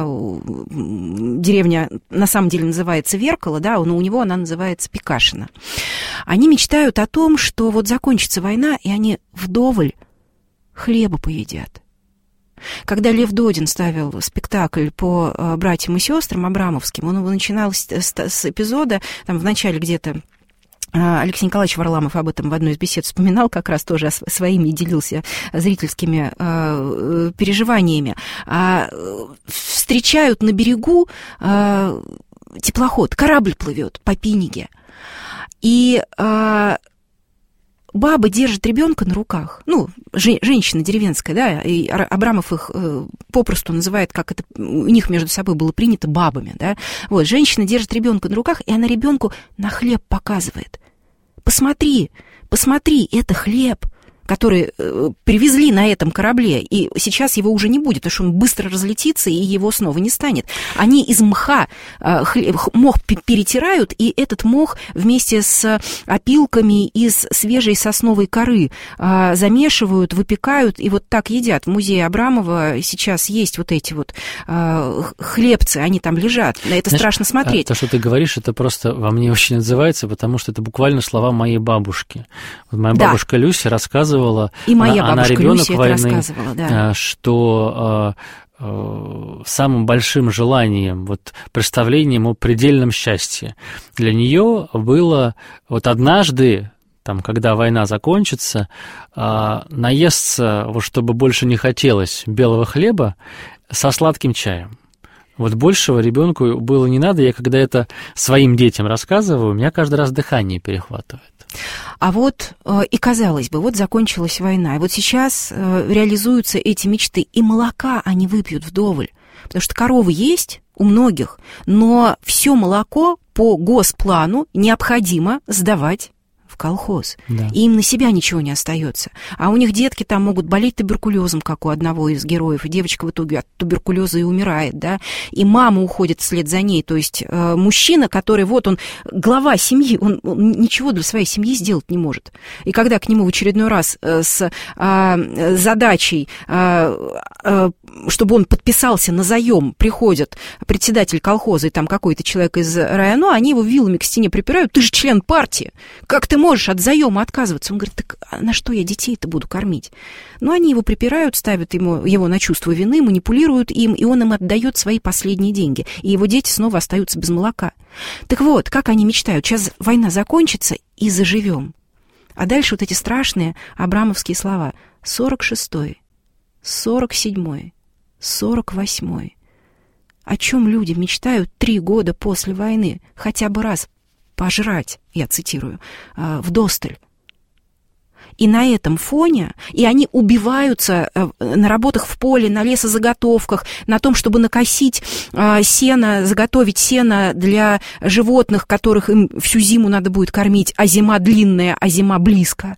Деревня на самом деле называется Веркало, да, но у него она называется Пекашино. Они мечтают о том, что вот закончится война, и они вдоволь хлеба поедят. Когда Лев Додин ставил спектакль по братьям и сестрам абрамовским, он начинал с, с, с эпизода, там в начале где-то Алексей Николаевич Варламов об этом в одной из бесед вспоминал, как раз тоже своими делился зрительскими э, переживаниями. А, встречают на берегу э, теплоход, корабль плывет по Пинеге, и э, баба держит ребенка на руках, ну, же, женщина деревенская, да, и Абрамов их э, попросту называет, как это у них между собой было принято, бабами, да. Вот, женщина держит ребенка на руках, и она ребенку на хлеб показывает. Посмотри, посмотри, это хлеб, который э, привезли на этом корабле, и сейчас его уже не будет, потому что он быстро разлетится, и его снова не станет. Они из мха э, хлеб, мох перетирают, и этот мох вместе с опилками из свежей сосновой коры э, замешивают, выпекают, и вот так едят. В музее Абрамова сейчас есть вот эти вот э, хлебцы, они там лежат. На это Знаешь, страшно смотреть.
То, что ты говоришь, это просто во мне очень отзывается, потому что это буквально слова моей бабушки. Вот моя да. бабушка Люся рассказывала,
и моя
она,
бабушка
она ребенок
Люся
войны,
это рассказывала, да.
что э, э, самым большим желанием, вот, представлением о предельном счастье для нее было вот однажды, там, когда война закончится, э, наесться, вот, чтобы больше не хотелось белого хлеба со сладким чаем. Вот большего ребенку было не надо. Я когда это своим детям рассказываю, у меня каждый раз дыхание перехватывает.
А вот, и казалось бы, вот закончилась война, и вот сейчас реализуются эти мечты, и молока они выпьют вдоволь, потому что коровы есть у многих, но все молоко по госплану необходимо сдавать в колхоз, да. И им на себя ничего не остается. А у них детки там могут болеть туберкулезом, как у одного из героев, и девочка в итоге от туберкулеза и умирает, да, и мама уходит вслед за ней, то есть э, мужчина, который вот он глава семьи, он, он ничего для своей семьи сделать не может. И когда к нему в очередной раз э, с э, задачей, э, э, чтобы он подписался на заем, приходит председатель колхоза и там какой-то человек из района, они его вилами к стене припирают: ты же член партии, как ты можешь от заема отказываться? Он говорит: так на что я детей-то буду кормить? Но они его припирают, ставят ему, его на чувство вины, манипулируют им, и он им отдает свои последние деньги. И его дети снова остаются без молока. Так вот, как они мечтают: сейчас война закончится и заживем. А дальше вот эти страшные абрамовские слова: сорок шестой, сорок седьмой, сорок восьмой. О чем люди мечтают три года после войны? Хотя бы раз пожрать, я цитирую, вдосталь. И на этом фоне, и они убиваются на работах в поле, на лесозаготовках, на том, чтобы накосить сено, заготовить сено для животных, которых им всю зиму надо будет кормить, а зима длинная, а зима близко.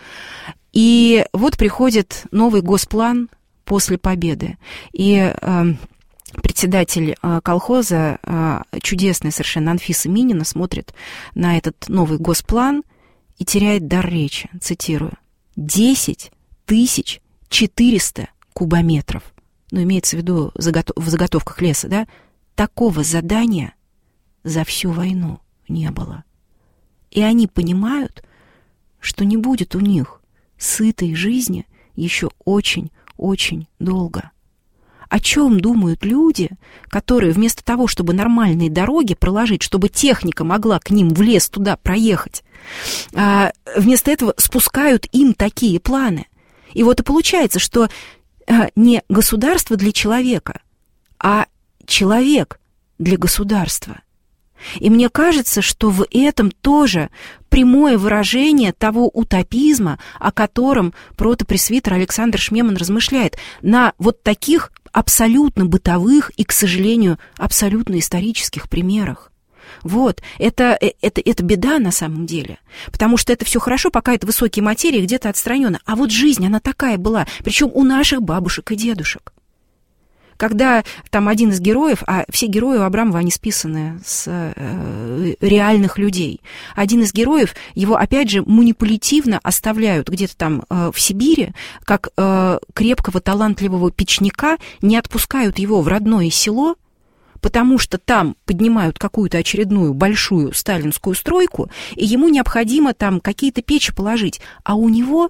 И вот приходит новый госплан после победы. И председатель колхоза, чудесная совершенно Анфиса Минина, смотрит на этот новый госплан и теряет дар речи. Цитирую: десять тысяч четыреста кубометров. Ну, имеется в виду в заготовках леса, да? Такого задания за всю войну не было. И они понимают, что не будет у них сытой жизни еще очень-очень долго. О чем думают люди, которые вместо того, чтобы нормальные дороги проложить, чтобы техника могла к ним в лес туда проехать, вместо этого спускают им такие планы? И вот и получается, что не государство для человека, а человек для государства. И мне кажется, что в этом тоже прямое выражение того утопизма, о котором протопресвитер Александр Шмеман размышляет, на вот таких абсолютно бытовых и, к сожалению, абсолютно исторических примерах. Вот, это, это, это беда на самом деле, потому что это все хорошо, пока это высокие материи, где-то отстраненно. А вот жизнь, она такая была, причем у наших бабушек и дедушек. Когда там один из героев, а все герои у Абрамова, они списаны с э, реальных людей. Один из героев, его, опять же, манипулятивно оставляют где-то там э, в Сибири, как э, крепкого, талантливого печника, не отпускают его в родное село, потому что там поднимают какую-то очередную большую сталинскую стройку, и ему необходимо там какие-то печи положить. А у него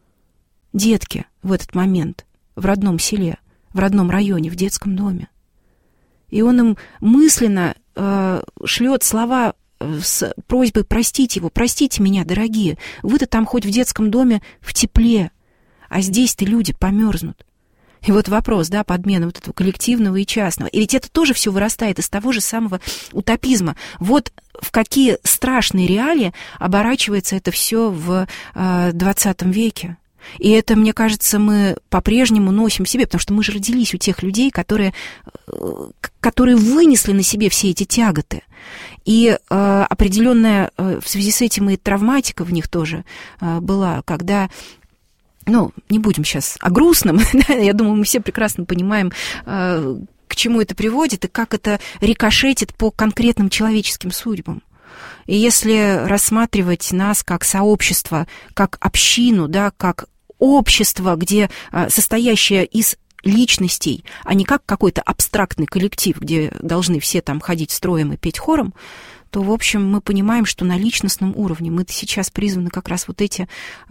детки в этот момент в родном селе, в родном районе, в детском доме. И он им мысленно э, шлет слова с просьбой простить его, простите меня, дорогие, вы-то там хоть в детском доме в тепле, а здесь-то люди померзнут. И вот вопрос, да, подмена вот этого коллективного и частного. И ведь это тоже все вырастает из того же самого утопизма. Вот в какие страшные реалии оборачивается это все в э, двадцатом веке. И это, мне кажется, мы по-прежнему носим в себе, потому что мы же родились у тех людей, которые, которые вынесли на себе все эти тяготы. И э, определенная э, в связи с этим и травматика в них тоже э, была, когда... Ну, не будем сейчас о грустном, я думаю, мы все прекрасно понимаем, э, к чему это приводит и как это рикошетит по конкретным человеческим судьбам. И если рассматривать нас как сообщество, как общину, да, как общество, где состоящее из личностей, а не как какой-то абстрактный коллектив, где должны все там ходить строем и петь хором, то, в общем, мы понимаем, что на личностном уровне мы сейчас призваны как раз вот эти...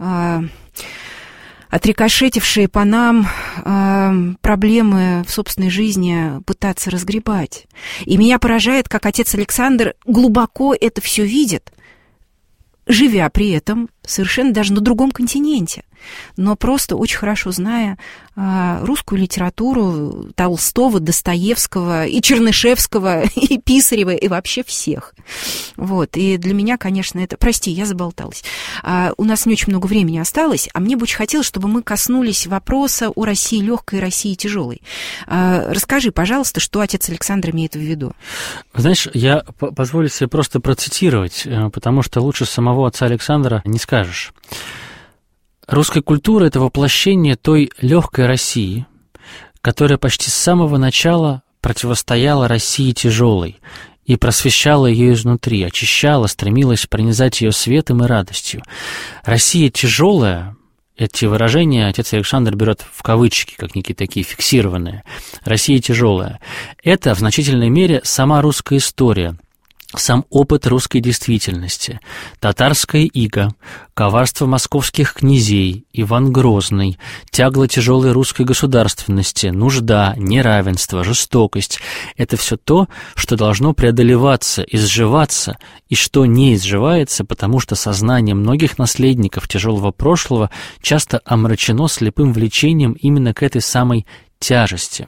отрикошетившие по нам э, проблемы в собственной жизни пытаться разгребать. И меня поражает, как отец Александр глубоко это все видит, живя при этом совершенно даже на другом континенте, но просто очень хорошо зная э, русскую литературу Толстого, Достоевского и Чернышевского, и Писарева, и вообще всех. Вот. И для меня, конечно, это... Прости, я заболталась. А, у нас не очень много времени осталось, а мне бы очень хотелось, чтобы мы коснулись вопроса о России легкой и России тяжелой. А, расскажи, пожалуйста, что отец Александр имеет в виду.
Знаешь, я позволю себе просто процитировать, потому что лучше самого отца Александра не скажешь. Русская культура – это воплощение той легкой России, которая почти с самого начала противостояла России тяжелой и просвещала ее изнутри, очищала, стремилась пронизать ее светом и радостью. Россия тяжелая, эти выражения отец Александр берет в кавычки, как некие такие фиксированные. Россия тяжелая. Это в значительной мере сама русская история, сам опыт русской действительности, татарская ига, коварство московских князей, Иван Грозный, тягло тяжелой русской государственности, нужда, неравенство, жестокость — это все то, что должно преодолеваться, изживаться, и что не изживается, потому что сознание многих наследников тяжелого прошлого часто омрачено слепым влечением именно к этой самой тяжести.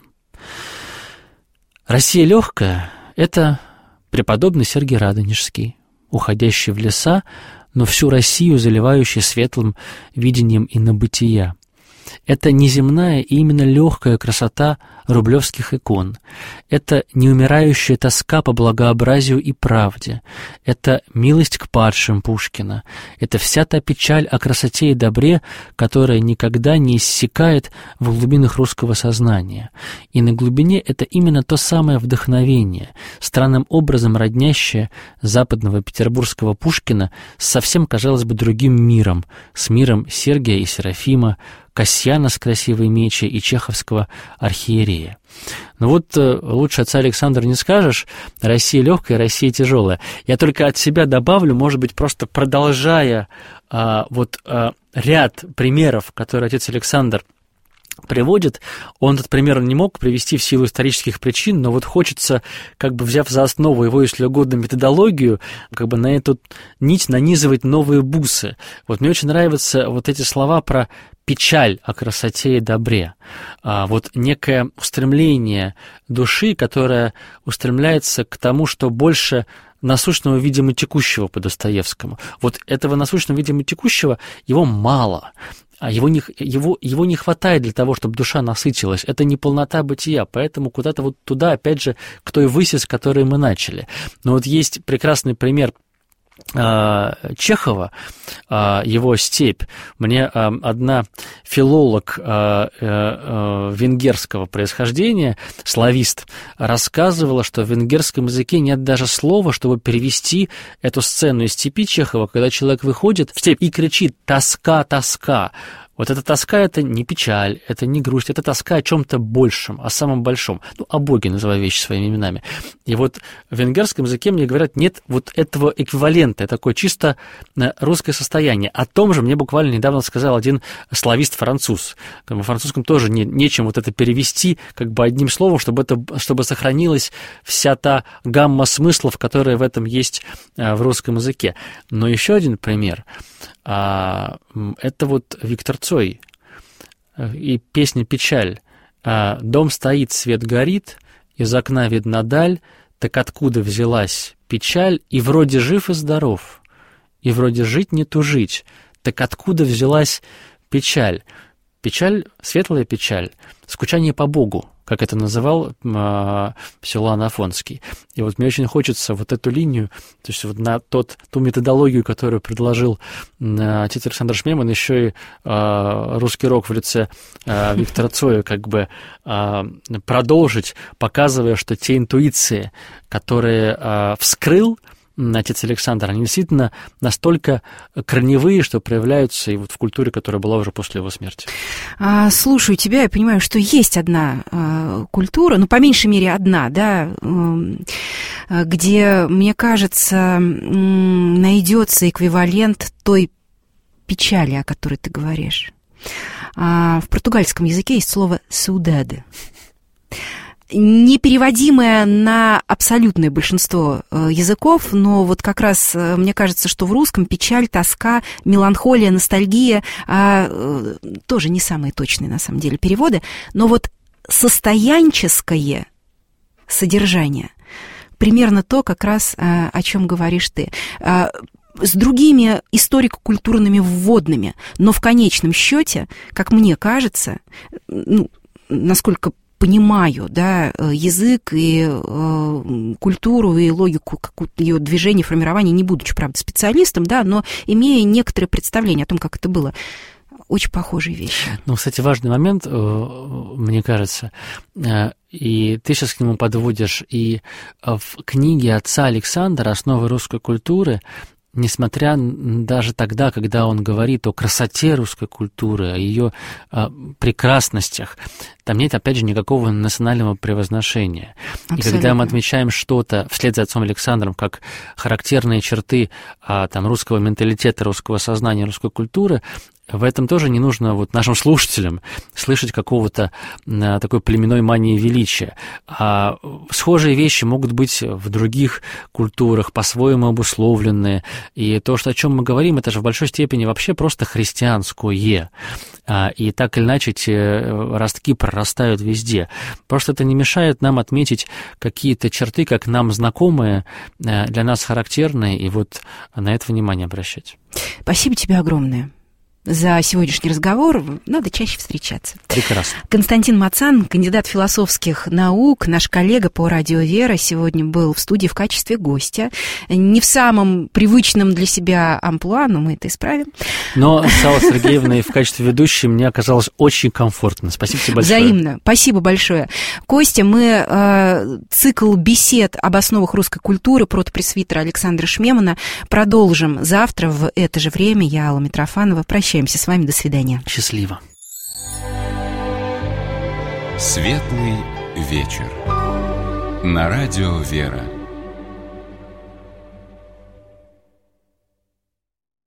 Россия легкая — это преподобный Сергий Радонежский, уходящий в леса, но всю Россию заливающий светлым видением инобытия. Это неземная и именно легкая красота рублевских икон. Это неумирающая тоска по благообразию и правде. Это милость к падшим Пушкина. Это вся та печаль о красоте и добре, которая никогда не иссякает в глубинах русского сознания. И на глубине это именно то самое вдохновение, странным образом роднящее западного петербургского Пушкина с совсем, казалось бы, другим миром, с миром Сергия и Серафима, Кассиана с красивой мечей и чеховского архиерея. Но вот э, лучше отца Александра не скажешь, Россия легкая, Россия тяжелая. Я только от себя добавлю, может быть, просто продолжая э, вот э, ряд примеров, которые отец Александр приводит. Он этот пример не мог привести в силу исторических причин, но вот хочется, как бы взяв за основу его, если угодно, методологию, как бы на эту нить нанизывать новые бусы. Вот мне очень нравятся вот эти слова про печаль о красоте и добре. А, вот некое устремление души, которое устремляется к тому, что больше насущного, видимо, текущего по Достоевскому. Вот этого насущного, видимо, текущего, его мало. Его не, его, его не хватает для того, чтобы душа насытилась. Это не полнота бытия, поэтому куда-то вот туда, опять же, к той выси, с которой мы начали. Но вот есть прекрасный пример Чехова, его «Степь». Мне одна филолог венгерского происхождения, славист, рассказывала, что в венгерском языке нет даже слова, чтобы перевести эту сцену из «Степи» Чехова, когда человек выходит в степь и кричит «тоска, тоска». Вот эта тоска – это не печаль, это не грусть, это тоска о чем-то большем, о самом большом. Ну, о Боге, называя вещи своими именами. И вот в венгерском языке мне говорят, нет вот этого эквивалента, такое чисто русское состояние. О том же мне буквально недавно сказал один славист-француз. Во французском тоже не, нечем вот это перевести как бы одним словом, чтобы, это, чтобы сохранилась вся та гамма смыслов, которая в этом есть в русском языке. Но еще один пример – это вот Виктор Цой и песня «Печаль». «Дом стоит, свет горит, из окна видна даль, так откуда взялась печаль, и вроде жив и здоров, и вроде жить не тужить, так откуда взялась печаль?» Печаль, светлая печаль, скучание по Богу, как это называл э, Силуан Афонский. И вот мне очень хочется вот эту линию, то есть вот на тот, ту методологию, которую предложил э, отец Александр Шмеман, еще и э, русский рок в лице э, Виктора Цоя как бы э, продолжить, показывая, что те интуиции, которые э, вскрыл отец Александр, они действительно настолько корневые, что проявляются и вот в культуре, которая была уже после его смерти.
А, слушаю тебя, я понимаю, что есть одна а, культура, ну, по меньшей мере, одна, да, а, где, мне кажется, найдется эквивалент той печали, о которой ты говоришь. А, в португальском языке есть слово «saudade», непереводимое на абсолютное большинство языков, но вот как раз мне кажется, что в русском печаль, тоска, меланхолия, ностальгия а, тоже не самые точные, на самом деле, переводы, но вот состоянческое содержание примерно то, как раз а, о чем говоришь ты. А, с другими историко-культурными вводными, но в конечном счете, как мне кажется, ну, насколько понимаю, да, язык и э, культуру, и логику какую-то ее движения, формирования, не будучи, правда, специалистом, да, но имея некоторое представление о том, как это было. Очень похожие вещи.
Ну, кстати, важный момент, мне кажется, и ты сейчас к нему подводишь, и в книге отца Александра «Основы русской культуры», несмотря даже тогда, когда он говорит о красоте русской культуры, о ее а, прекрасностях, там нет, опять же, никакого национального превозношения. Абсолютно. И когда мы отмечаем что-то вслед за отцом Александром как характерные черты а, там, русского менталитета, русского сознания, русской культуры, в этом тоже не нужно вот нашим слушателям слышать какого-то а, такой племенной мании величия. А схожие вещи могут быть в других культурах, по-своему обусловленные. И то, что, о чем мы говорим, это же в большой степени вообще просто христианское. А, и так или иначе эти ростки прорастают везде. Просто это не мешает нам отметить какие-то черты, как нам знакомые, для нас характерные, и вот на это внимание обращать.
Спасибо тебе огромное за сегодняшний разговор. Надо чаще встречаться.
Прекрасно.
Константин Мацан, кандидат философских наук, наш коллега по радио «Вера», сегодня был в студии в качестве гостя. Не в самом привычном для себя амплуа, но мы это исправим.
Но с Аллой Сергеевной в качестве ведущей мне оказалось очень комфортно. Спасибо тебе большое.
Взаимно. Спасибо большое. Костя, мы э, цикл бесед об основах русской культуры протопресвитера Александра Шмемана продолжим завтра в это же время. Я, Алла Митрофанова. Прощаюсь с вами. До свидания.
Счастливо.
Светлый вечер. На радио «Вера».